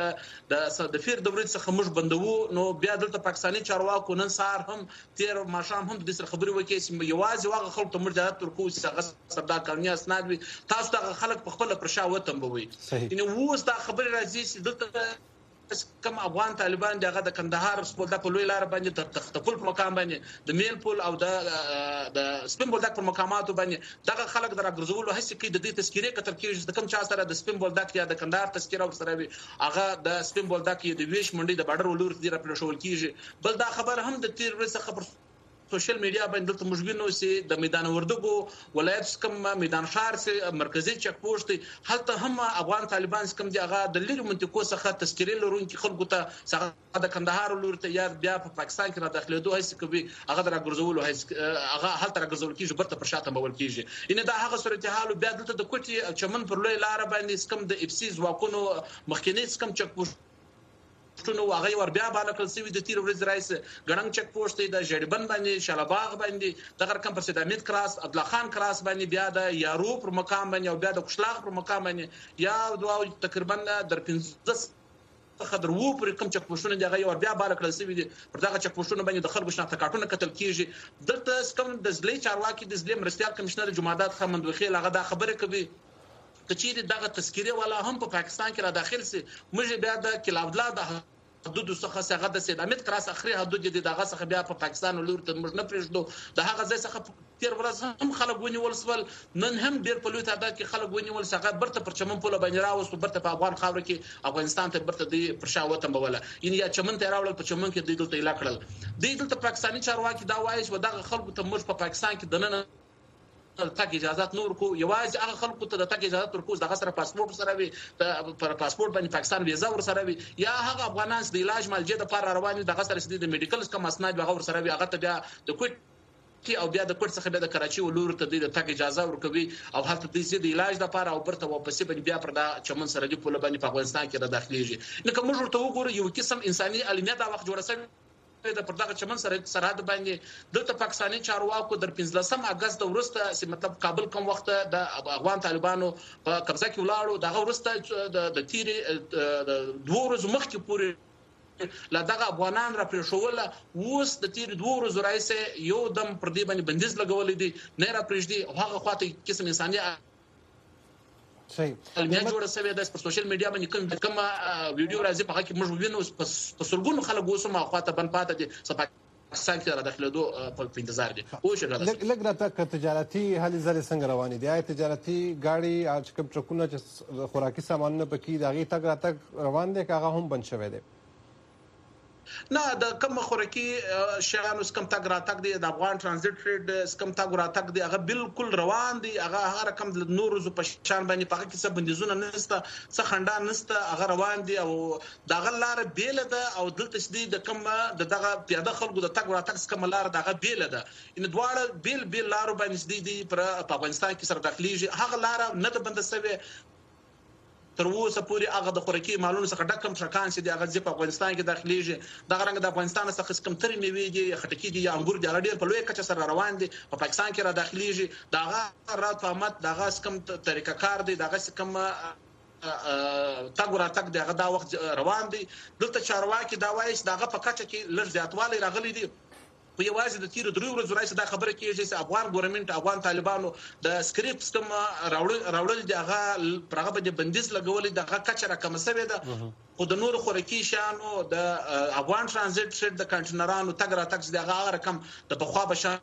د فیر د ورځ څخه موږ بندوو نو بیا دلته پاکستاني چارواکو نن سار هم تیر ماشام هم د سره خبري وکي چې یوازې واغه خلک ته موږ د ترکو څخه سردا کارنی اسناد وي تاسو دغه خلک په خپل پرشا وتم بوي یعنی ووس دا خبري راځي چې دلته کم افغان طالبان دغه د کندهار سپولدک په لوی لار باندې تر تختپل په مقام باندې د میل پول او د سپین بولدک په مقاماتو باندې دغه خلک درګرځول هڅه کوي د دې تذکيره کتر کې د کم چا سره د سپین بولدک یا د کندهار تذکيره سره وي هغه د سپین بولدک د ویش منډي د بارډر ولور دی را پلشول کیږي بل دا خبر هم د تیر ورځ خبر سوشل میډیا باندې دلته مشګینو سي د میدان وردګو ولایت کم میدان شهر سي مرکزی چک پوسټ هلته هم افغان طالبان کم دی هغه د لری منطقو څخه تذکيري لرونکي خلکو ته څنګه د کندهار لور ته یا بیا په پاکستان کې را داخليدو هیڅ کوي هغه درګرځول هغه هلته راګرځول کیږي برته پر شاته مول کیږي ان دا هغه صورتحال بیا دلته د کوټي چمن پر لوی لار باندې کم د اف سي ځواکونو مخکینی کم چک پوسټ نو هغه ور بیا بالکل سوي د تیر ورځ رئیس ګړنګ چک پوسټ د جړبن باندې شالباغ باندې د رقم پر سید امید کراس عبد الله خان کراس باندې بیا د یارو پر مقام باندې او بیا د قشلاغ پر مقام باندې یا دوا تقریبا در 15 خضر وو پر کوم چک پوسټونه دغه ور بیا بالکل سوي پر دغه چک پوسټونه باندې د خلکو شناخت کارتونه قتل کیږي دلته کوم د زلې چارواکي د زلې مرستيال کمشنر جمعدات خمند وخیل هغه دا خبره کوي کچېری دغه تذکيره والا هم په پاکستان کې را داخل سي موږ بیا د کلاودلا د حدود څخه څنګه د سید امید کراس اخري حدود دي دغه څخه بیا په پاکستان ولور ته موږ نه پرېږدو د هغه ځای څخه تیر ورځ هم خلک ونیول سول نن هم ډیر په لوی تعداد کې خلک ونیول څنګه برته پر چمن پوله باندې راوستو برته په افغان خاور کې افغانستان ته برته دی پر شاوته مولا یعنی یا چمن ته راوړل په چمن کې دلته اله کړل دلته پاکستاني چارواکي دا وایي چې دغه خلکو ته موږ په پاکستان کې دننه تک اجازه نور کو یوازې هغه خلکو ته د تک اجازه ورکو دغه سره پاسپورت سره وي پر پاسپورت باندې پاکستان ویزا ور سره وي یا هغه افغانان د علاج مالجه د پر رواني دغه سره د میډیکل کم اسناد هغه ور سره وي هغه ته بیا د کوټ او بیا د کوټ څخه بیا د کراچي ولور ته د تګ اجازه ورکوي او هلته د زیات علاج لپاره او برته واپسې باندې بیا پر دا چمن سره دی په لبنې په افغانستان کې را داخليږي نو کوم ورته وګورو یو قسم انساني علمیت دا وخت جوړ شوی د پر دغه چمن سره سرحد باندې د پاکستاني چارواکو در 15 اگست ورسته چې مطلب کابل کوم وخت د افغان طالبانو په قبضه کې ولاړو دغه ورسته د تیری د 2 ورځې مخکې پورې لا دغه افغانان را پرېښول اوس د تیر 2 ورځې راځي یو دم پر دې باندې بندیز لګولې دي نه را پرېږدي او هغه خواته قسم انساني صحیح علمیت جوړ شوی د سوشل میډیا باندې کوم ویډیو راځي په هغه کې موږ وینو په سلګونو خلک اوسه ما خواته بن پاتې دي پاکستان کې را داخلېدو په انتظار دي او شګه لګ راته تجارتي هلي ځلې څنګه روانې دي تجارتي گاڑی اج کوم ټرکونه چې خوراکي سامانونه پکې داغي تک راته روان دي هغه هم بند شوی دي نه د کوم خوراکي شیانو سکم تاګ راتګ دی د افغان ترانزیت ټریډ سکم تاګ راتګ دی هغه بالکل روان دی هغه هر رقم د نورو په شان باندې په کې څه بندیزونه نشته څه خندان نشته هغه روان دی او دغه لار بیل ده او دلته شدي د کوم دغه پیاده خلکو د تاګ راتګ سکم لار دغه بیل ده ان دواړه بیل لارو باندې دي پر افغانستان کې سره داخليږي هغه لار نه ده بند شوی تر اوسه پورې هغه د خوراکي مالونو څخه ډکم ټرکان چې د هغه په افغانستان کې داخليږي دغه رنګ د افغانستان څخه کم تر میوې دي خټکی دي انګور دي ډېر په لوی کچه سره روان دي په پاکستان کې را داخليږي دغه رات فهمت دغه کم طریقه کار دي دغه کم تاګ راتګ دغه دا وخت روان دي دلته چارواکي دا وایي دغه په کچه کې لږ زیاتوالی راغلي دي په یوازې د تیر 3 ورځې راځي دا خبره کیږي چې افغان ګورنمنت افغان طالبانو د سکرپټس کوم راوړل دغه پرغه باندې بندیز لګولې دغه کچه راکمه شوې ده خو د نور خوراکي شانو د افغان ترانزیت ټریډ د کنټینرانو تګ راتګ دغه رقم د بخوا بشان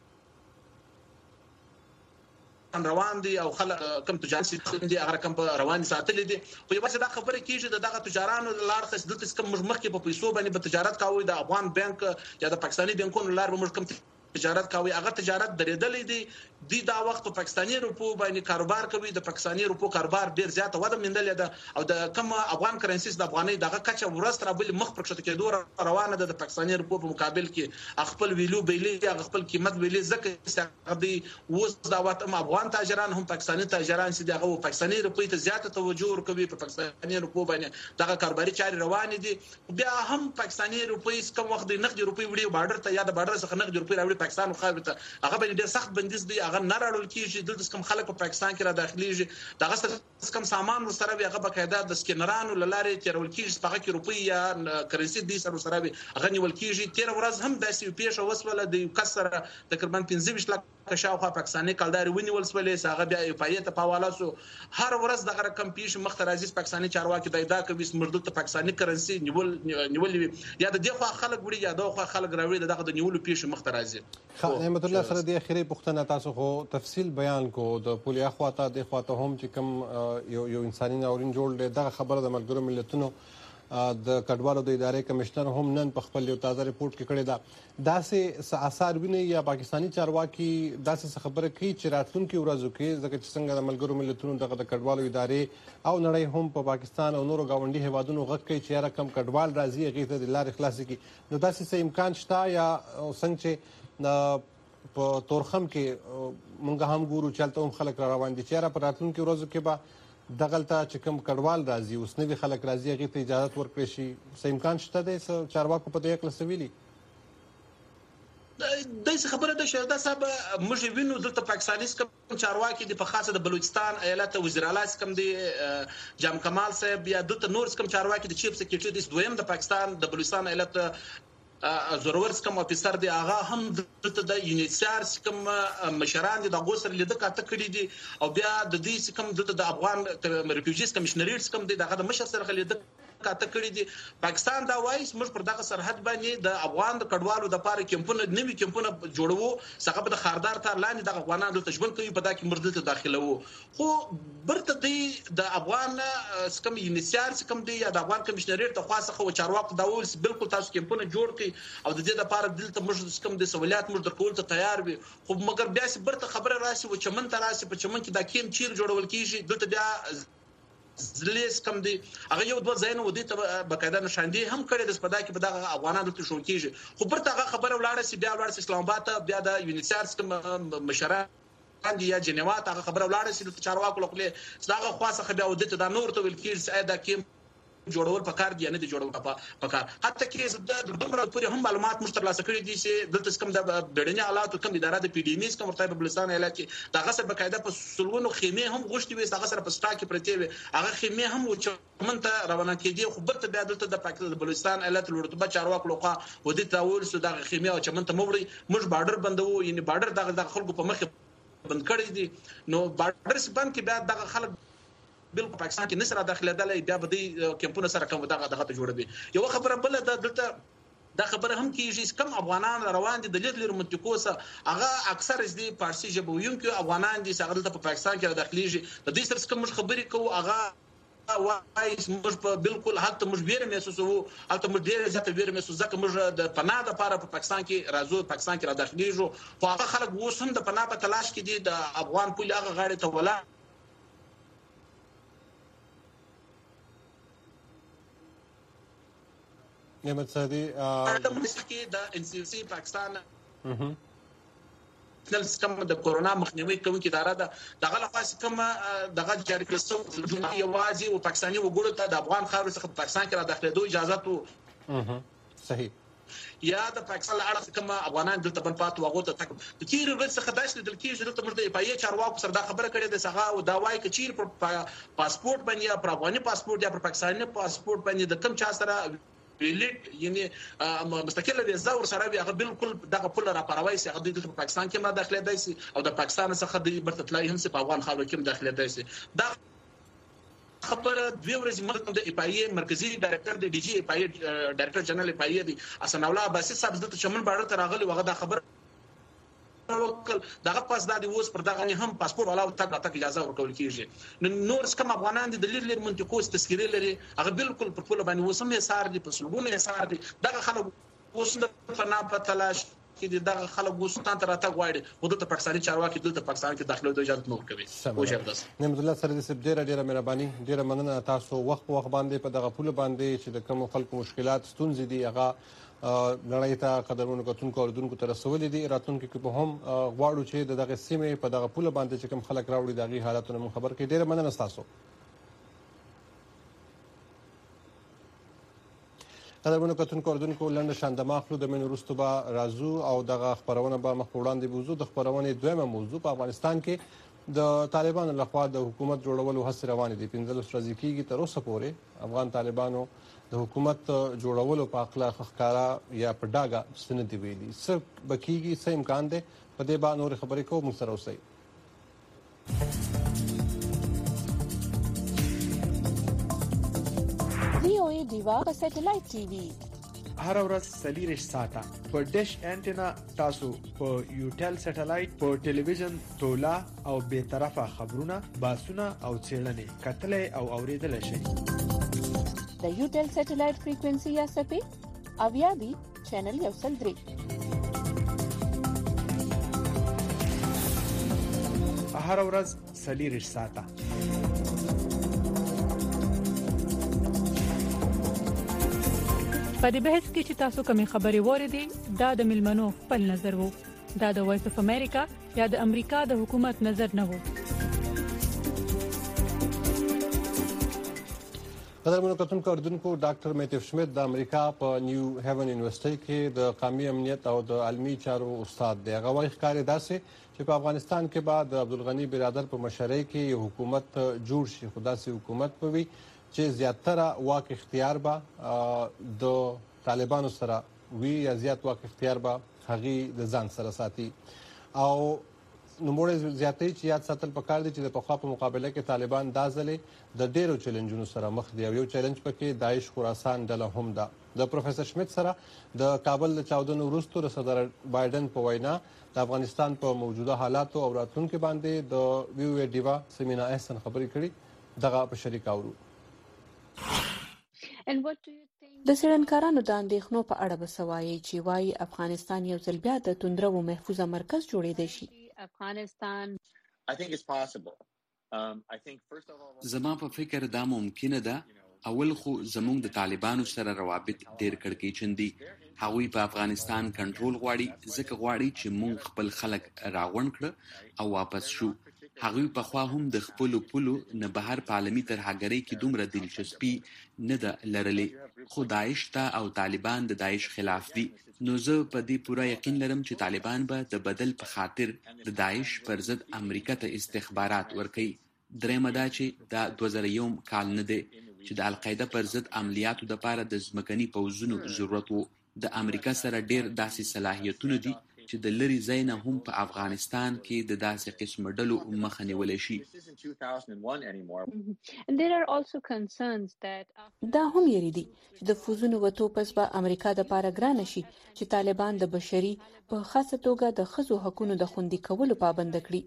روان دي او خلک کم تجارت دي هغه کم روان ساتل دي خو یوازې دا خبره کیږي د دغه تجارانو لار خص دلته کم مخکې په پیسو باندې په تجارت کاوه د افغان بانک یا د پاکستاني بانکونو لار به کم تجارت کوي هغه تجارت درېدلې دي دا وخت په پاکستاني روپو باندې کاروبار کوي د پاکستاني روپو کاروبار ډیر زیات وده مندلې ده او د کوم افغان کرنسیز د افغاني دغه کچه ورست را بل مخ پر شته کېدو روانه ده د پاکستاني روپو په مقابل کې خپل ویلو بیلې خپل قیمت بیلې زکه استغدي اوس دا وخت افغان تاجران هم پاکستاني تاجران چې دغه پاکستاني روپو ته زیات توجه ورکوي په پاکستاني روپو باندې دغه کاروباري چاري روان دي بیا هم پاکستاني روپو کوم وخت د نقد روپو وړي بارډر ته یا د بارډر څخه نقد روپو راوړي پاکستان خو هغه باندې ډېر سخت بندیز دی هغه نه راړل کیږي دلته کوم خلک په پاکستان کې را داخليږي دغه څه کوم سامان سره هغه بقاعده د سکینرانو لارې تیرول کیږي په کې روپی یا کرنسي دي سره هغه نیول کیږي 13 ورځ هم داسې پیښه وسوله د کسر تقریبا 15 لک شاوخوا پاکستاني کلداري ونیول سولې هغه بیا پایې ته پاواله سو هر ورځ دغه رقم پیښ مخ ته راځي پاکستاني چارواکي د ادعا کوي مرده ته پاکستاني کرنسي نیول یا د دغه خلک وړي یا دغه خلک راوړي دغه د نیولو پیښ مخ ته راځي نعمت الله سره د اخیری پوښتنه تاسو خو تفصیل بیان کو د پولیا خواته د خواته هم چې کوم یو انساني ناورین جوړ دغه خبره د ملګرو ملتونو د کډوالو د ادارې کمشنر هم نن په خپل یو تازه ریپورت کې کړی دا داسې آثار ویني یا پاکستاني چارواکي داسې خبره کوي چې راتلونکي ورځو کې ځکه چې څنګه د ملګرو ملتونو دغه د کډوالو ادارې او نړۍ هم په پاکستان او نورو گاونډي هیوادونو غږ کوي چې رقم کډوال راځي هغه ته د لارې خلاص کی نو داسې امکان شته یا څنګه چې په تورخم کې مونږ هم ګورو چلته هم خلک روان دي چې را په راتلونکي ورځو کې به دغلته چې کوم کډوال راځي اوس نوي خلک راځي هغه ته اجازه ورکړي شي څه امکان شته د چارواکو په دې کې لسویلي دغه خبره ده چې دا صاحب موږ وینو دلته پاکستاني کوم چارواکي د په خاصه د بلوچستان ایالت وزیر اعلی کوم دی جام کمال صاحب یا دلته نور کوم چارواکي د چیف سکرټری د دویم د پاکستان د بلوچستان ایالت زورور کوم افسر دی هغه هم دلته د یونیسار کوم مشران دي د غوسر لیدل کاته کړی دي او بیا د دې کوم دلته د افغان ریفیوجیز کمشنریټس کوم دی دغه د مشر سره لیدل کاته کړی دي پاکستان دا وایي موږ پر دغه سرحد باندې د افغان د کډوالو د پاره کمپونه نوي کمپونه جوړوو څنګه په خاردار تر لاندې د افغانانو د تجربه کوي په دغه مرده ته داخلو خو برته دی د افغان سکم یونیسار سکم دی یا د افغان کمشنریټ ته خاصه خو چارواکو دا وایي بالکل تاسو کمپونه جوړ کړئ او د دې لپاره دلته موږ سکم د سہولیات موږ درکول ته تیار وي خو مګر بیا برته خبره راشي و چمن ته راشي په چمن کې دا کیم چیر جوړول کیږي دلته بیا فاضلې کم دي هغه یو دوه ځایونه ودی ته بقاعده نشاندهي هم کړي د سپدا کې به د افغانانو دلته شو کیږي خو برته هغه خبره ولاړه سي بیا ولاړه اسلام آباد ته بیا د یونیسارس کوم مشران دي یا جنیوا ته هغه خبره ولاړه سي د چارواکو لخوا څنګه خاصه بیا ودی ته د نور ته ویل کیږي دا کې جوړول پکار دي نه دي جوړول پکار حتی کې د دومره پورې هم معلومات مشترلاسه کړي دي چې دلته کوم د بیړني حالات کوم اداره د پی ډی ایم اس کوم ورته بلستان علاقې کې دا غسر بقاعده په سلوونو خیمه هم غوښتي وي هغه سره په سټاک کې پرتی وي هغه خیمه هم وچمن ته روانه کېدي خو برته بیا دلته د پاکستان د بلوچستان ایالت لورتبه چارواکو لخوا ودی تاول سو د خیمه او چمن ته موړي موږ بارډر بندو یعنی بارډر د خلکو په مخ بند کړی دي نو بارډر سبان کې بیا د خلک بالکل پاکستان کې نسره داخله دلې بیا به د کمپونو سره کوم دغه جوړوي یو خبره بل دلته دا خبره هم کیږي کم افغانان روان دي د لیدلر منطقوسه هغه اکثر دي فارسی ژبوون کې افغانان دي څنګه دلته په پاکستان کې داخليږي د دې سره کوم خبرې کوو هغه وایي موږ په بالکل حالت موږ ویره محسوسو حالت موږ ډیر زیات ویره محسوس ځکه موږ د پناه لپاره په پاکستان کې راځو پاکستان کې را داخليږو خو هغه خلک اوس هم د پناه په تلاش کې دي د افغان پولی هغه غاړه ته ولا نعمت سعدي د مسکی د ان سی سی پاکستان نل سکم د کورونا مخنیوي کوونکې اداره ده دغه لخوا کوم دغه جاری کړو یوازې او پاکستاني وګړو ته د افغان خاور څخه پاکستان کې را داخلېدو اجازه تو صحیح یا د پاکستان اړه کوم افغانان دلته بن پات واغو ته تک کثیر ورځ څخه داسې دل کې چې دلته مرته پایې چارواکو سره دا خبره کړې ده څنګه او دا وايي چې پر پاسپورت باندې یا پر افغاني پاسپورت یا پر پاکستاني پاسپورت باندې د کم چا سره ویلیټ یعنی مستقله ویزا ور سره هغه بالکل دغه پول را پاروي چې هغه د پاکستان کې ما داخله دی او د پاکستان څخه د برتلای هم په افغان خاور کې داخله دی دا خبره دوی ورځې مخکې د ایپایي مرکزی ډایرکټر د ډي جی ایپایي ډایرکټر جنرال ایپایي دی حسن الله عباسي صاحب د چمن باندې ترغلي وغه دا خبر وکړ دغه پاس د اوس پر دغه هم پاسپورت ولا تک اجازه ورکول کیږي نور څخه افغانان د لیدلر منطقوس تذکيري لري هغه بالکل په ټول باندې وسمه سار دي په سلګونه سار دي دغه خلک اوس د فنا په تلاش کې دغه خلک وسطان تر راته غواړي ودته پاکستاني چارواکي دلته پاکستان کې داخله د اجازه نور کوي او شرط نعمت الله سره د سبډیره ډیره مهرباني ډیره مننه تاسو وخت باندې په دغه پول باندې چې د کوم خلکو مشکلات ستونزې دي هغه لړۍ ته قدرمنو کتونکو اوردونکو ته رسولې دي راتلونکي کې به هم غواړو چې دغه سیمه په دغه پول باندې چې کوم خلک راوړي دغه حالاتونو خبر کې ډیره مننه تاسو قدرمنو کتونکو اوردونکو لنډه شاندمه خلو د من رستوبه رازو او دغه خبرونه به مخ وړاندې بوزو د خبرونه دویمه موضوع په افغانستان کې د طالبانو لخوا د حکومت جوړولو هڅې روانې دي 15 ورځې کېږي تر اوسه پورې افغان طالبانو د حکومت جوړولو په اړه ښکارا یا په ډاګه سند دی ویلي څه بکیږي څه امکان دی په دې باندې نور خبرې کوو موږ سره اوسئ VOA دیوا په سټلایټ ټي وي هر ورځ 3 ساعته په ډیش انټینا تاسو په یوټل سټلایټ په ټلویزیون تولا او به طرفه خبرونه باسونه او چیرلنې کتلې او اوریدل شي د یوټل سټلایټ فریکوئنسي یا سپې اویا دی چینل یو سل درې هر ورځ 3 ساعته په دې بحث کې چې تاسو کومې خبرې وریدي دا د ملمنو خپل نظر وو دا د وایس اف امریکا یا د امریکا د حکومت نظر نه وو قدرمنو کتونکو اوردونکو ډاکټر میتیف شمیت د امریکا په نیو هیون یونیورسيټي کې د قومي امنیت او د علمي چارو استاد دی هغه وايي ښکاري داسې چې په افغانستان کې بعد عبدالغنی برادر په مشرۍ کې یو حکومت جوړ شي خداسي حکومت پوي چې زیاتره واک اختیار به د طالبانو سره وی یا زیات واک اختیار به هغه د ځان سره ساتي او نوموړی زیاتې چې یاد ساتل پکار دي چې د پخوا په مقابله کې طالبان دا ځلې د ډیرو چیلنجونو سره مخ دي او یو چیلنج پکې داعش خراسان ډله هم ده د پروفیسور شمیت سره د کابل د چاودنو وروسته د صدر بایدن په وینا د افغانستان په موجوده حالاتو او راتلونکو باندې د ویو ډیوا سیمینا احسن خبرې کړي دغه په شریک اورو د سړنکارانو د اندېښنو په اړه بسوایي چې وايي افغانستان یو ځل بیا د توندرو محفوظه مرکز جوړېدای شي Afghanistan. I think it's possible. زما په فکر دا ممکنه ده. اول خو زموږ د طالبانو سره روابط ډېر کړکېچن دي. هغوی په افغانستان کنټرول غواړي، ځکه غواړي چې موږ خپل خلک راغونډ کړه او واپس شو. هغوی پخوا هم د خپلو پولو نه بهر په عالمي ترهګرۍ کې دومره دلچسپي نه ده لرلې، خو داعش ته او طالبان د داعش خلاف دي. نو زه په دې پوره یقین لرم چې طالبان به د بدل په خاطر د داعش پر ضد امریکا ته استخبارات ورکوي. درېمه دا چې دا 2001 کال نه دی چې د القاعده پر ضد عملیاتو دپاره د ځمکني پوځونو ضرورت و. د امریکا سره ډېر داسې صلاحیتونه دي چې د لرې ځای نه هم په افغانستان کې د داسې قسم ډلو مخه نیولی شي. دا هم یری دي چې د فوزونو وتو پس به امریکا د پاره ګرانه شي چې طالبان د بشري په خاصه توګه د ښځو حقوقو د خوندي کولو پابند کړي.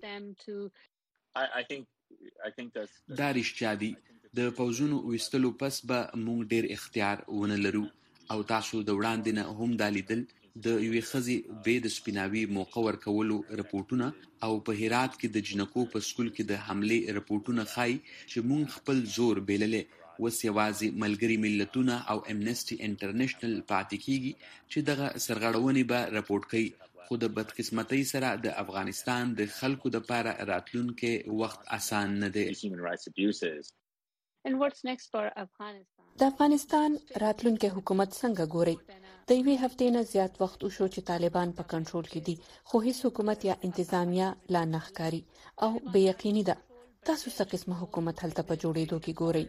دا رښتیا دي. د پوځونو ویستلو پس به موږ ډېر اختیار ونه لرو. او تاسو د وړاندې نه هم دا لیدل د یوې ښځې بې د سپیناوي موقع ورکولو رپورټونه او په هرات کې د جنکو په سکول کې د حملې رپورټونه ښایي چې موږ خپل زور بیللی. اوس یوازې ملګري ملتونه او امنسټي انټرنیشنل پاتې کیږي چې دغه سرغړونې به رپورټ کوي. خو د بدقسمتۍ سره د افغانستان د خلکو دپاره راتلونکی وخت اسان نه دی. د افغانستان راتلونکي حکومت څنګه ګوري؟ د یوې هفتې نه زیات وخت وشو چې طالبان په کنټرول کې دي، خو هیڅ حکومت یا انتظامیه لا نه ښکاري او بې یقیني ده. تاسو څه قسمه حکومت هلته په جوړېدو کې ګورئ؟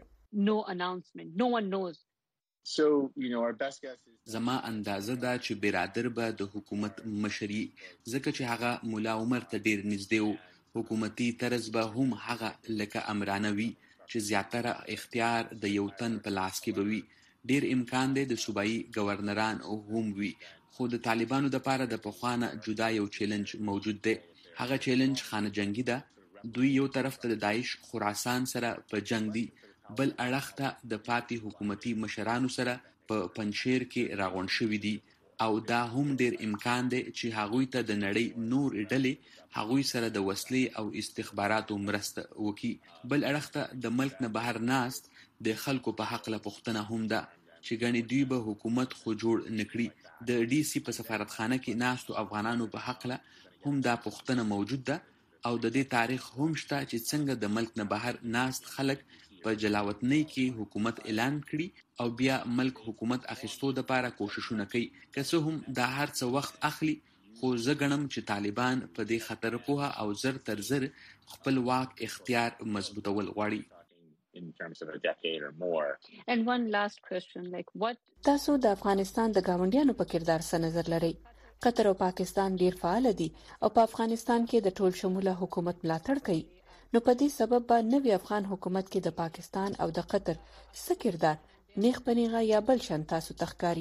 زما اندازه ده چې برادر به د حکومت مشري، ځکه چې هغه مولا عمر ته ډېر نږدې و. حکومتي طرز به هم هغه لکه امرانه وي چې زیاتره اختیار د یو تن په لاس کې به وي. ډېر امکان دی د صوبایي ګورنران هم وي. خو د طالبانو دپاره د پخوا نه جدا یو چیلنج موجود دی. هغه چیلنج خانه جنګي ده. دوی یو طرف ته د داعش خراسان سره په جنگ دي، بل اړخ ته د پاتې حکومتي مشرانو سره په پنجشیر کې راغونډ شوي دي. او دا هم ډېر امکان دی چې هغوی ته د نړۍ نور ډلې هغوی سره د وسلې او استخباراتو مرسته وکړي. بل اړخ ته د ملک نه بهر ناست د خلکو په حقله پوښتنه هم ده چې ګڼې دوی به حکومت خو جوړ نکړي. د ډي سي په سفارتخانه کې ناستو افغانانو په حقله هم دا پوښتنه موجود ده. او د دې تاریخ هم شته چې څنګه د ملک نه بهر ناست خلک په جلاوطنۍ کې حکومت اعلان کړي او بیا ملک حکومت اخیستو دپاره کوششونه کوي. که څه هم دا هر څه وخت اخلي، خو زه ګڼم چې طالبان په دې خطر پوهه او زر تر زر خپل واک اختیار مضبوطول غواړي. تاسو د افغانستان د ګاونډیانو په کردار څه نظر لرئ؟ قطر او پاکستان ډیر فعال دي او په افغانستان کې د ټول شموله حکومت ملاتړ کوي. نو په دې سبب به نوی افغان حکومت کې د پاکستان او د قطر څه کردار نیغ پنیغه یا بل شان تاسو تخکاری؟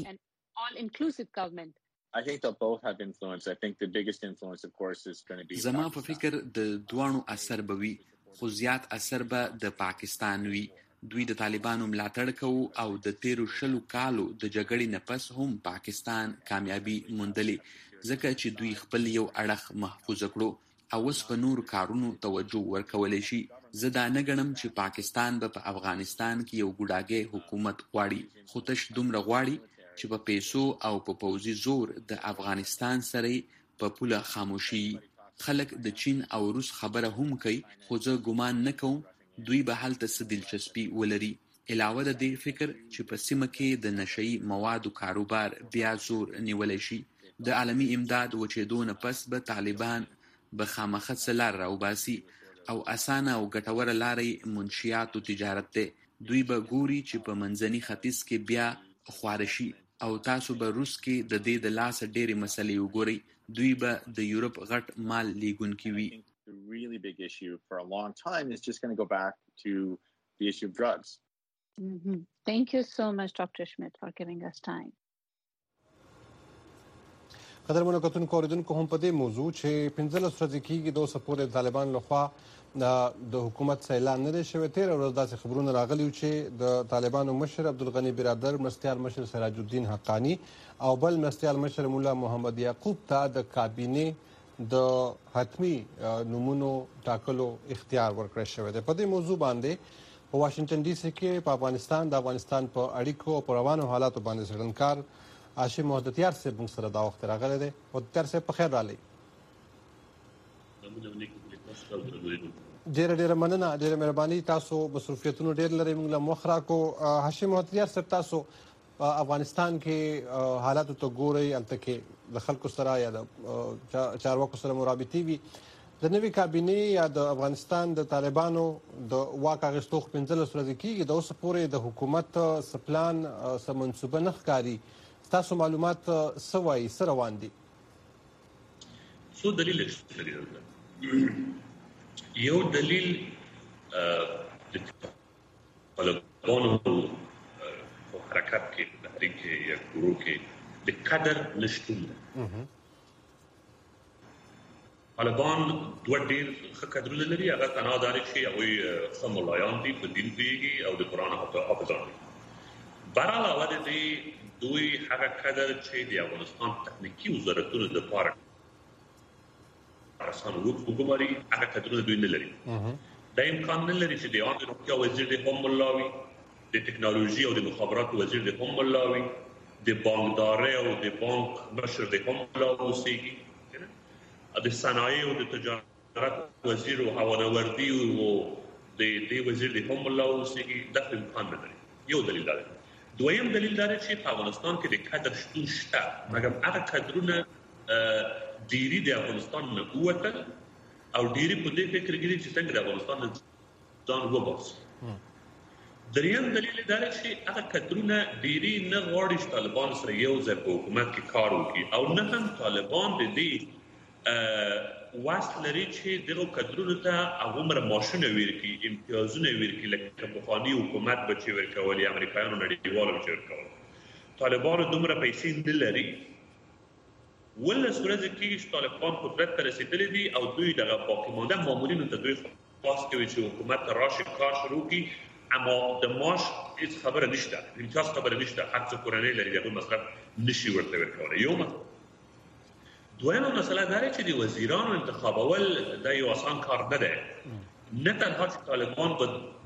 زما په فکر د دوانو اثر به وي، خو زیات اثر به د پاکستان وي. دوی د طالبانو ملاتړ کوي او د 13 کالو د جګړې نه پس هم پاکستان کامیابی موندلې، ځکه چې دوی خپل یو اړخ محفوظ کړو او اوس په نور کارونو توجه ورکولای شي. زه دا نه ګڼم چې پاکستان به په افغانستان کې یو ګوډاګی حکومت غواړي، خو تش دومره غواړي چې په پیسو او په پوځي زور د افغانستان سره په پوله خاموشي. خلک د چین او روس خبره هم کوي، خو زه ګمان نه کوم دوی به هلته څه دلچسپي ولري، علاوه د دې فکر چې په سیمه کې د نشئی موادو کاروبار بیا زور نیولی شي. د عالمي امداد وچېدو نه پس به طالبان به خامخه څه لار راوباسي او اسانه او ګټوره لارې منشیاتو تجارت دی. دوی به ګوري چې په منځني ختیځ کې بیا خواره شي او تاسو به روس کې د دې د لاسه ډېرې مسلې وګورئ. دوی به د یورپ غټ مال لیږونکي وي. The really big issue for a long time is just going to go back to the issue of drugs. Thank you so much, Dr. Schmidt, for giving us time. قدرمنو کتونکو اوریدونکو هم په دې موضوع چې 15 ورځې کېږي د اوسه پورې طالبان لخوا د حکومت څخه اعلان نه دی شوی. 13 ورځ داسې خبرونه راغلي چې د طالبانو مشر عبدالغني برادر، مرستیال مشر سراج الدین حقانی او بل مرستیال مشر مولا محمد یعقوب ته د کابینې د حتمی نمونو ټاکلو اختیار ورکړی شوی دی. په دې موضوع باندې په واشنگټن ډي سي کې په افغانستان په اړیکو او په روانو حالاتو باندې څېړنکار هاشم وحدتیار صاحب موږ سره دا وخت راغلی دی. وحدتیار صاحب په خیر راغلی. ډېره مننه، ډېره مهرباني. تاسو مصروفیتونو ډېر لرئ، موږ له وخت راکو. هاشم وحدتیار صاحب، تاسو افغانستان کې حالاتو ته ګورئ، هلته کې د خلکو سره یا د چارواکو سره مرابطې وي. د نوې کابینې یا د افغانستان د طالبانو د واک اخیستو 15 ورځې کېږي، د اوسه پورې د حکومت څه پلان څه منصوبه نه ښکاري. ستاسو معلومات څه وایي، څه روان دي؟ څو دلیل لري. یو دلیل د طالبانو په حرکت کې د تحریک یا ګروه کې د قدر نشتون دی. طالبان دوه ډېر ښه کدرونه لري. هغه تنها دا دی چې هغوی ښه ملایان دي، په دین پوهېږي او د قرآن حافظان دي. بر علاوه د دې دوی هغه کدر چې د افغانستان تخنیکي وزارتونو دپاره افغانستان وګماري، هغه کدرونه دوی نه لري. دا امکان نه لري چې د عامه روغتیا وزیر د هم ملا وي، د ټکنالوژي او د مخابراتو وزیر د هم ملا وي، د بانکدارۍ او د بانک مشر د هم ملا اوسېږي، د صنایع او د تجارت وزیر او هوانوردي او د دې وزیر د هم ملا اوسېږي. دا امکان نه لري. یو دلیل دا دی. دویم دلیل دا دی چې په افغانستان کې د کدر شتون شته، مګر هغه کدرونه ډیری د افغانستان نه ووتل او ډیری په دې فکر کې دي چې څنګه د افغانستان نه ځان وباسي. دریم دلیل دا دی چې هغه کدرونه ډیری نه غواړي چې طالبان سره یو ځای په حکومت کې کار وکړي او نه هم طالبان د دې وس لري چې دغه کدرونو ته هغومره معاشونه ورکړي، امتیازونه ورکړي لکه پخواني حکومت به چې ورکول، امریکایانو نړیوالو به چې ورکول. طالبانو دومره پیسې نه لري. 11 ورځې کېږي چې طالبان قدرت ته رسېدلي دي او دوی دغه باقي مانده مامورینو ته دوی خواست کوي چې حکومت ته راشي، کار شروع کړي، اما د معاش هېڅ خبره نشته، امتیاز خبره نشته. هر څه کورنۍ لري، د هغوی مصرف نشي ورته ورکولی. یو مسله. دویمه مسله دا دی چې د وزیرانو انتخابول دا یو اسان کار نه دی. نه تنها چې طالبان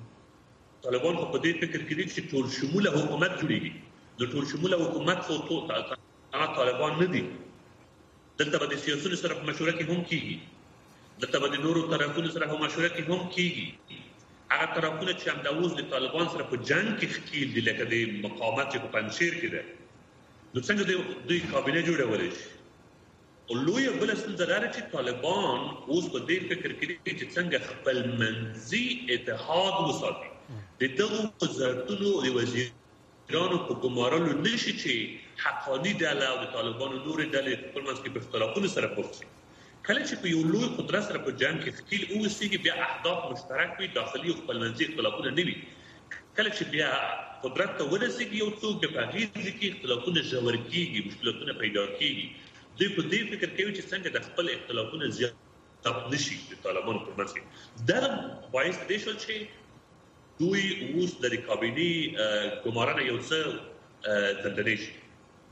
خو په دې فکر کې دي چې ټول شموله حکومت جوړېږي. د ټول شموله حکومت خو طالبان نه دي. دلته به د سیاسونو سره په مشوره کې هم کېږي، دلته به د نورو طرفونو سره په مشوره کې هم کېږي. هغه طرفونه چې همدا اوس د طالبان سره په جنګ کې ښکېل دي، لکه د مقاومت چې په پنجشیر کې ده، نو څنګه دوی کابینه جوړولی شي؟ او لویه بله ستونزه دا ده چې طالبان اوس په دې فکر کې دي چې څنګه خپل منځي اتحاد وساتي. د دغو وزارتونو د وزیرانو په ګمارلو نشي چې حقاني ډله او د طالبانو نورې ډلې خپل منځ کې په اختلافونو سره پوښتي. کله چې په یو لوی قدرت سره په جنګ کې ښکېل اوسېږي، بیا اهداف مشترک وي، داخلي او خپلمنځي اختلافونه نه وي. کله چې بیا قدرت ته ورسېږي یو څوک، بیا په هغې ځای کې اختلافونه ژور کېږي، مشکلاتونه پیدا کېږي. دوی په دې فکر کوي چې څنګه د خپل اختلافونه زیات نشي د طالبانو په منځ کې. دا باعث دې شول چې دوی اوس د کابینې ګمارنه یو څه دندنې شي.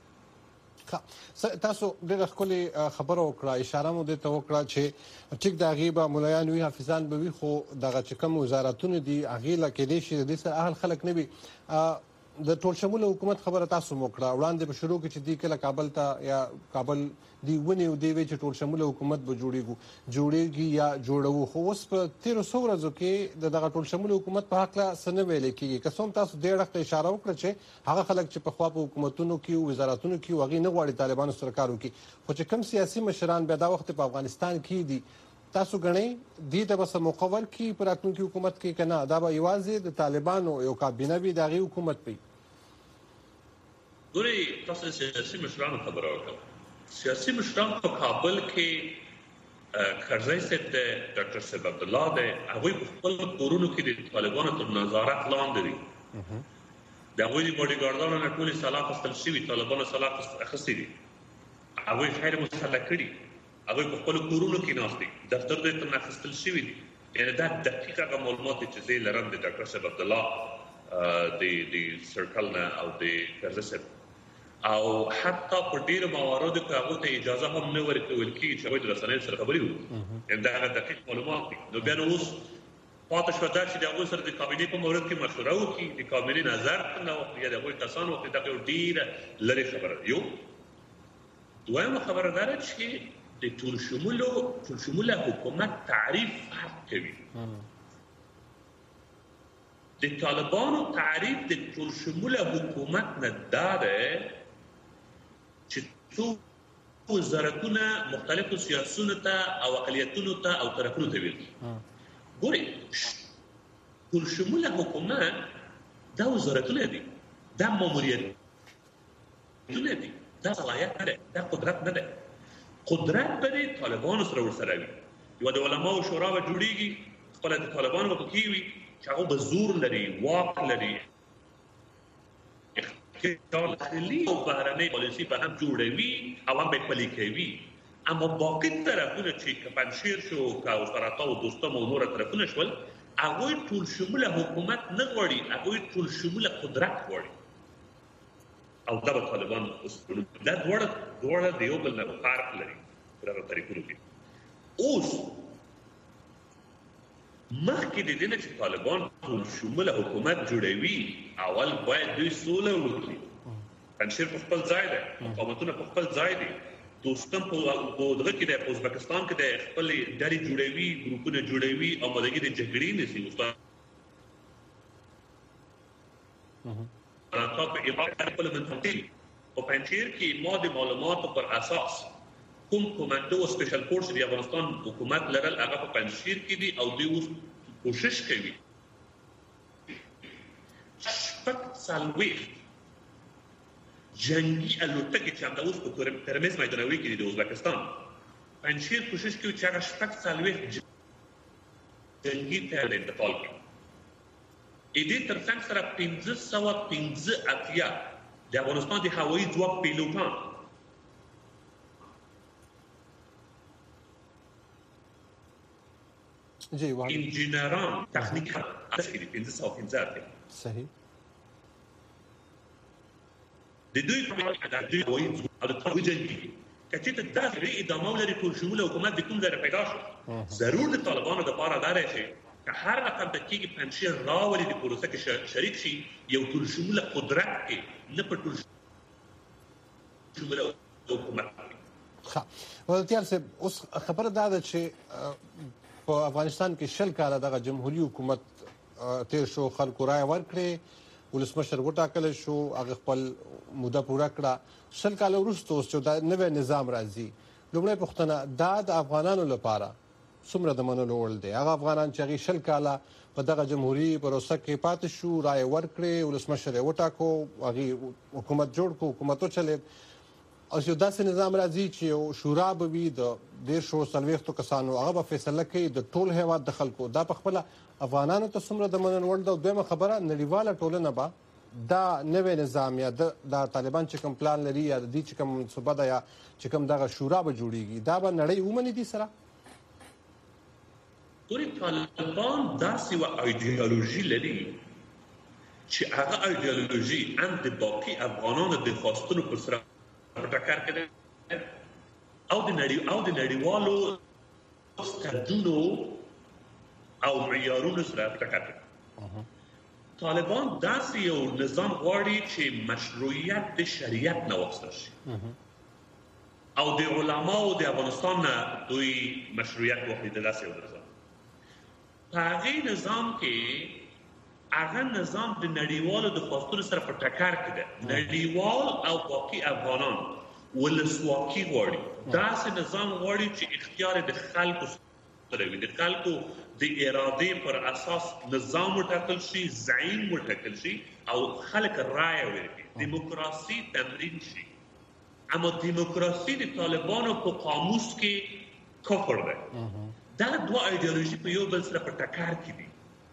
تاسو ډېره ښکلې خبره وکړه، اشاره مو دې ته وکړه چې ټیک د هغې به ملایان وي، حافظان به وي، خو دغه چې کوم وزارتونه دي هغې له کېدای شي د دې سره اهل خلک نه وي. د ټول شموله حکومت خبره تاسو مو وکړه. وړاندې په شروع کې چې دوی کله کابل ته یا کابل دی ونیو، دی وایي چې ټول شموله حکومت به جوړېږي یا جوړوو، خو اوس په 1300 ورځو کې د دغه ټول شموله حکومت په هکله څه نه ویلی کېږي. که څه هم تاسو دې اړخ ته اشاره وکړه چې هغه خلک چې پخوا په حکومتونو کې وزارتونو کې هغوی نه غواړي طالبانو سره کار وکړي، خو چې کوم سیاسي مشران بیا دا وخت په افغانستان کې دي، تاسو ګڼئ دې ته به څه موقع ورکړي په راتلونکي حکومت کې، که نه دا به یوازې د طالبانو یو کابینه وي، د هغې حکومت وي؟ ګورئ، تاسو د سیاسي مشرانو خبره وکړه. سیاسي مشران په کابل کې کرزی صاحب دی، ډاکټر صاحب عبدالله دی، هغوی په خپل کورونو کې د طالبانو تر نظارت لاندې دي. د هغوی د باډیګارډانو نه ټولې سلاح اخیستل شوي، طالبانو سلاح اخیستې دي، هغوی خیر مسلح کړي، هغوی په خپلو کورونو کې ناست دي، دفتر دوی ترنه اخیستل شوي دي. یعنې دا دقیق هغه معلومات دي چې زه یې لرم د ډاکټر صاحب عبدالله د سرکل نه او د کرزی صاحب. او حتی په ډیرو مواردو کې هغه ته اجازه هم نه ورکول کیږي چې هغه د رسنیو سره خبرې وکړي دا دقیق معلومات دي نو بیا اوس پاتې شو دا چې د هغه سره د کابینې په مورد کې مشوره وکړي د کابینې نظر نه وکړي یا د هغه کسانو کې دا ډیره لري خبره یو دویمه خبره دا چې د ټول شموله حکومت تعریف فرق کوي د طالبانو تعریف د ټول شموله حکومت نه ده چې څو وزارتونه مختلفو سیاسونو ته او اقلیتونو ته او طرفونو ته ویل ګوري ټول شموله حکومت دا وزارتونه دي دا ماموریتونه دي دا صلاحیت نه ده دا قدرت نه ده قدرت به طالبانو سره ورسره وي یو د علماو شورا به جوړیږي خپل د طالبانو په کې وي چې هغه به زور لري واک لري اختیار داخلي او بهرنۍ پالیسي به هم جوړوي او هم به پلي کوي اما باقي طرفونه چې پنځیر شو او سرطان او دوستم او نور طرفونه شول هغه ټول شموله حکومت نه غواړي هغه ټول شموله قدرت غواړي او دا به طالبان دا دوړه د یو بل نه فرق لري په هغه طریقو کې اوس مخکې د دې نه چې طالبان ټول شموله حکومت جوړوي اول باید دوی سوله وکړي پنځیر په خپل ځای ده مقاومتونه په خپل ځای دي دوستم په دغه کې د ازبکستان کې د خپل ډلې جوړوي ګروپونه جوړوي او مدګي د جګړې نسی استاد راځه په ایران خپل منځي او پنځیر کې ما د معلوماتو پر اساس کوم کمانډو سپیشل فورس دی افغانستان حکومت لرل هغه په پنځیر کې دي او دوی اوس کوشش کوي شپږ سالوي جنگي الوتکې چې همدا اوس په ترمز میدانوي کې دي د ازبکستان پنځیر کوشش کوي چې هغه شپږ سالوي جنگي ته انتقال کړي دې ترڅنګ سره 1515 د افغانستان د هوایي ځواک پیلوټان جی واحد انجینران تخنیکا تشکیل 1515 صحیح د دوی په اړه د دوی وایي او د توجه کچې ته دا لري ادامه لري ټول شموله حکومت د کوم ځای پیدا شو ضرور د طالبانو د لپاره دا راځي چې هر رقم ته کېږي پنځیر راولي د پروسه کې شریک شي یو ټول شموله قدرت کې نه په ټول شموله حکومت ښه ولتیار صاحب اوس خبره دا ده چې په افغانستان کې شل کاله دغه جمهوریت حکومت تیر شو خلکو رائے ورکړي ولسمشر وټاکل شو هغه خپل موده پوره کړه شل کاله وروسته چې دا نوې نظام راځي لومړی پوښتنه دا د افغانانو لپاره څومره د منلو وړ دی هغه افغانان چې هغه شل کاله په دغه جمهوریت پروسه کې پاتې شو رائے ورکړي ولسمشر وټاکو هغه حکومت جوړ کو حکومت چلے او یو داسې نظام راځي چې شورا به وي د دیشو سلويختو کسانو هغه فیصله کوي د ټول هیواد د خلکو دا په خپل افغانانو ته څومره د منل وړ د دویمه خبره نړیواله ټولنه به دا نوې نظام یا د طالبان چې کوم پلان لري یا د دې چې کوم منصوبه ده یا چې کوم دغه شورا به جوړیږي دا به نړۍ ومني دي سره ګورې طالبان داسې یوه ایډیالوژي لري چې هغه ایډیالوژي ان د باقي افغانانو د خواستونو پر سره ټکر کوي او د نړیوالو ستندونو او معیارونو سره ټکر کوي طالبان داسې یو نظام غواړي چې مشروعیت د شریعت نه واخیستل شي او د علماو د افغانستان نه دوی مشروعیت واخلي د داسې یو نظام په هغې نظام کې هغه نظام د نړیوالو د خواستونو سره په ټکر کې ده نړیوال او باقي افغانان ولسواکي غواړي داسې نظام غواړي چې اختیار د خلکو سره وي د خلکو د ارادې پر اساس نظام وټاکل شي زعیم وټاکل شي او خلک رائے ورکړي دیموکراسي تمرین شي اما دیموکراسي د طالبانو په قاموس کې کفر ده دا دوه ایډیالوژي په یو بل سره په ټکر کې دي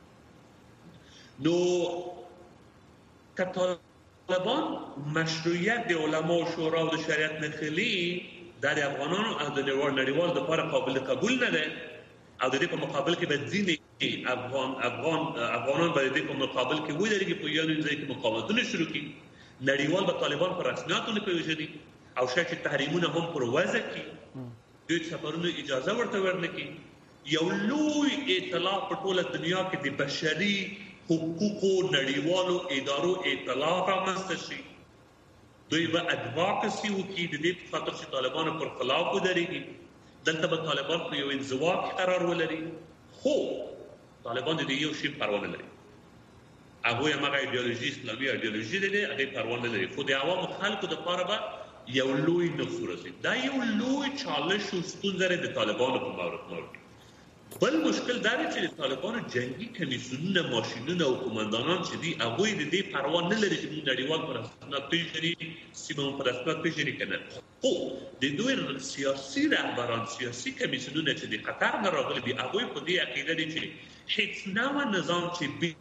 نو که طالبان مشروعیت د علماو شورا او د شریعت نه خلي دا د افغانانو او د نړیوال لپاره قابل قبول نه ده او د دې په مقابل کې به ځینې افغانان به د دې په مقابل کې ودرېږي په یو ځای کې مقاومتونه شروع کړي نړیوال به طالبان پر رسمیاتو نه پیژني او شاید چې تحریمونه هم پر وضع کړي، دوی سفرونو اجازه ورته ورنکړي، یو لوی اطلاع په ټوله دنیا کې د بشري حقوقو نړیوالو ادارو اطلاع رامنځته شي. دوی به ادوکسي وکړي د دې په خاطر چې طالبانو پر خلاف ودرېږي. دلته به طالبان په یو انزوا کې قرار ولري، خو طالبان د دې یو شي پروا نه لري. هغوی هماغه ایډیالوژي اسلامي ایډیالوژي دی، هغې پروا نه لري، خو د عوامو خلکو دپاره به یو لوی نقص ورسېږي. دا یو لوی چالش او ستونزه دی د طالبانو په مورد کې. بل مشکل دا دی چې د طالبانو جنگي کمیسیونونه، ماشینونه او قومندانان چې دي هغوی د دې پروا نه لري چې موږ نړیوال په رسمیت پیژني، سیمه مو په رسمیت پیژني که نه. خو د دوی سیاسي رهبران، سیاسي کمیسیونونه چې د قطر نه راغلي دي، هغوی په دې عقیده دي چې هیڅ نوع نظام چې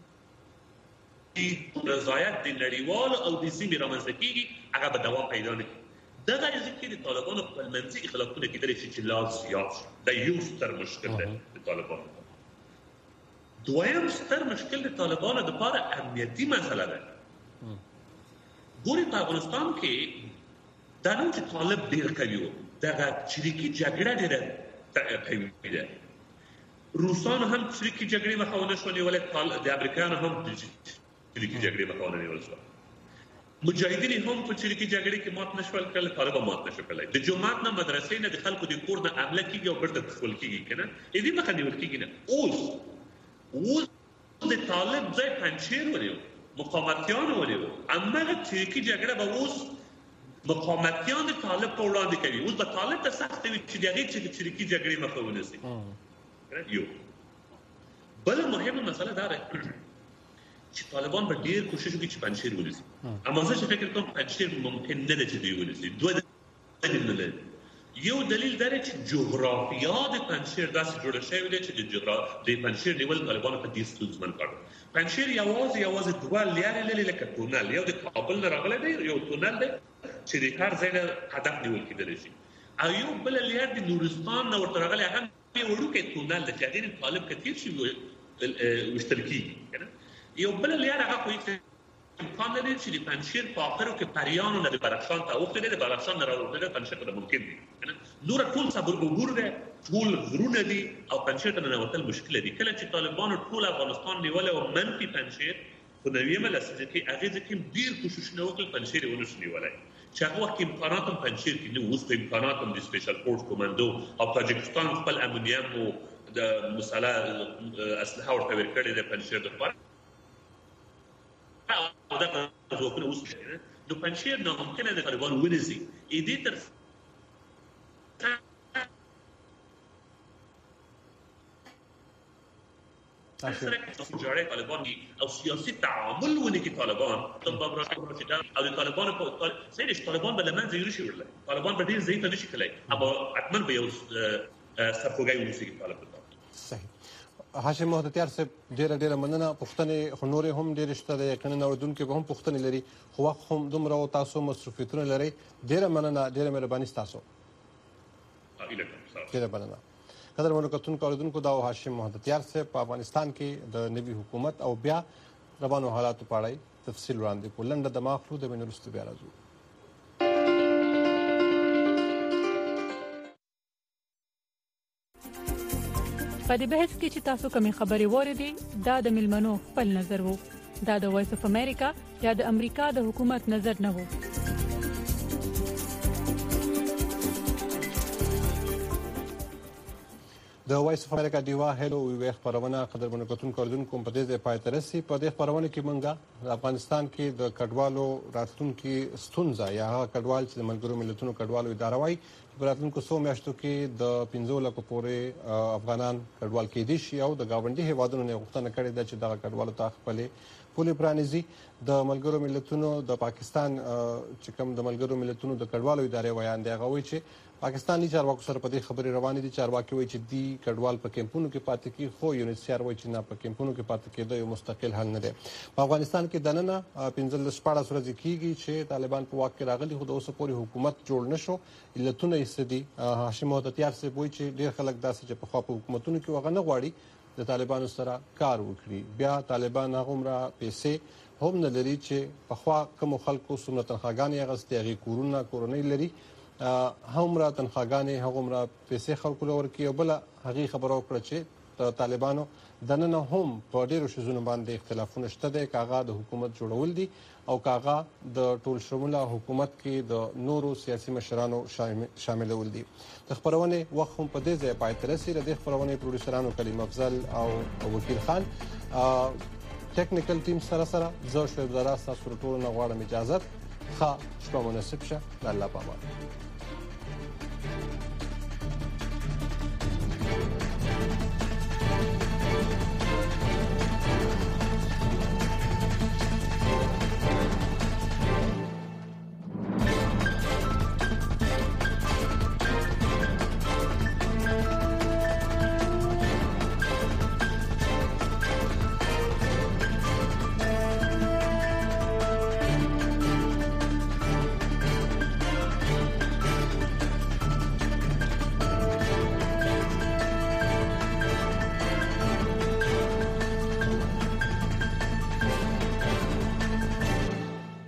رضایت د نړیوال او د سیمې رامنځته کېږي هغه به دوام پیدا نه کړي. دغه ځکه کې د طالبانو خپل منځي اختلافونه کېدلی شي چې لا زیات شي. دا یو ستر مشکل دی د طالبانو. دویم ستر مشکل د طالبانو دپاره امنیتي مسله ده. ګورې په افغانستان کې دا نه چې طالب ډېر قوي و، دغه چریکي جګړه ډېره قوي ده. روسانو هم چریکي جګړې مخه ونه شوه نیولی، د امریکایانو هم چریکي جګړې مخه ونه نیول شوه. مجاهدین هم په چریکي جګړې کې مات نشول کړل، طالب مات نشو کړلی. د جومات نه، مدرسې نه، د خلکو د کور نه حمله کېږي او بیرته دخول کېږي که نه، د دې مخه نیول کېږي نه. اوس د طالب ځای پنجشیر ونیو، مقاومتیان ونیو، هماغه چریکي جګړه به اوس مقاومتیان د طالب په وړاندې کوي. اوس به طالب ته سخته وي چې د هغې چریکي جګړې مخه ونیسي. یو بله مهمه مسله دا ده چې طالبان به ډېر کوشش وکړي چې پنجشیر ونیسي، اما زه چې فکر کوم پنجشیر ممکن نه ده چې دوی ونیسي. دوه دلیلونه لري. یو دلیل دا دی چې جغرافیا د پنجشیر داسې جوړه شوې ده چې د پنجشیر نیول طالبانو ته ډېر ستونزمن کړ. پنجشیر یوازې دوه لارې لري لکه تونل، یو د کابل نه راغلی دی، یو تونل دی چې د هر ځای نه هدف نیول کېدلی شي، او یو بله لار د نورستان نه ورته راغلی، هغه یې وړوکی تونل ده چې هغې نه طالب که تېر شي ویشتل کېږي که نه. یو بل لار هغه خو امکان لري چې د پنجشیر په آخرو کې پریانو نه د بدخشان ته اوښتلی، د بدخشان نه راوتلی پنجشیر ته ممکن دي که نه. نوره ټول صبرګوګور دی، ټول غرونه دي او پنجشیر ته ننوتل مشکله دي. کله چې طالبانو ټول افغانستان نیولی او منفي پنجشیر په 90مه لسیزه کې هغې ځکه هم ډېر کوششونه وکړل پنجشیر یې ونه شو نیولی، چې هغه وخت کې امکانات هم پنجشیر کې نه وو. اوس په امکانات هم د سپیشل فورس کومندو او تاجکستان خپل امونیم او د مساله اسلحه ورته ورکړې ده پنجشیر دپاره، او دغه ځواکونه اوس نشته. نو پنجشیر ناممکنه د طالبانو ونیسي. دې تر سره جوړې طالبان او سیاسي تعامل ونه کې طالبان تباب راځي او د طالبانو په سیدش طالبان به لمن زیرو شي ورله، طالبان به ډیر زیات نشي کولای، اما حتما به یو سرخوږی ونیسي طالبان. صحیح. هاشم محتیار صاحب ډیره مننه. پوښتنې خو نورې هم ډېرې شته د یقینا اورېدونکي به هم پوښتنې لري، خو وخت هم دومره او تاسو مصروفیتونه لرئ. ډیره مننه، ډیره مهرباني ستاسو. ډیره مننه. قدرمنو کتونکو اورېدونکو، دا هاشم محتیار صاحب په افغانستان کې د نوي حکومت او بیا روانو حالاتو په اړه تفصیل وړاندې کړو. لنډه دمه اخلو، د مینې وروسته بیا راځو. په دې بحث کې چې تاسو کومې خبرې واورېدې دا د ملمنو خپل نظر وو، دا د وایس اف امریکا یا د امریکا د حکومت نظر نه وو. د وایس اف امریکا ډیوا هلو وی خبرونه قدرمنو کتونکو اورېدونکو په دې ځای پای ته رسي. په دې خبرونه کې مونږه د افغانستان کې د کډوالو راتلونکي ستونزه یا هغه کډوال چې د ملګرو ملتونو کډوالو اداره وایي په راتلونکو 100 میاشتو کې د 15 لکو پورې افغانان کډوال کېدي شي او د گاونډي هیوادونو نه غوښتنه کړې ده چې دغه کډوالو ته خپلې پولې پرانیزي. د ملګرو ملتونو د پاکستان چې کوم د ملګرو ملتونو د کډوالو ادارې ویان دی، هغه وایي چې پاکستاني چارواکو سره په دې خبرې روانې دي. چارواکي وایي چې دی کډوال په کیمپونو کې پاتې کیږي، خو یونیسیار وایي چې نه، په کیمپونو کې پاتې کېدو یو مستقل حل نه دی. په افغانستان کې دننه 15-14 ورځې کېږي چې طالبان په واک کې راغلي، خو د اوسه پورې حکومت جوړ نه شو. علتونه یې څه دي؟ هاشم محتیار صاحب وایي چې ډېر خلک داسې چې پخوا په حکومتونو کې هغه نه غواړي د طالبانو سره کار وکړي، بیا طالبان هغومره پیسې هم نه لري چې په خوا کوم خلکو څومره تنخواګانې اغستې هغه کورنۍ لري همرا تنخواګانې هغومره پیسې خلکو لور کې او بل هغه خبرو کړ چې طالبانو دنه هم په ډیرو شزونو باندې اختلافونه شته د کاغه د حکومت جوړول دي او کاغه د ټول شموله حکومت کې د نورو سیاسي مشرانو شاملول دي د خبرونه وخت هم په دې ځای پای تر رسیدي د خبرونه پروډوسرانو کلیم افضل او وکیل خان ټیکنیکل ټیم سره زه شعیب زرا تاسو ټول نه غواړم اجازه ښه شپه مناسب شه الله پامان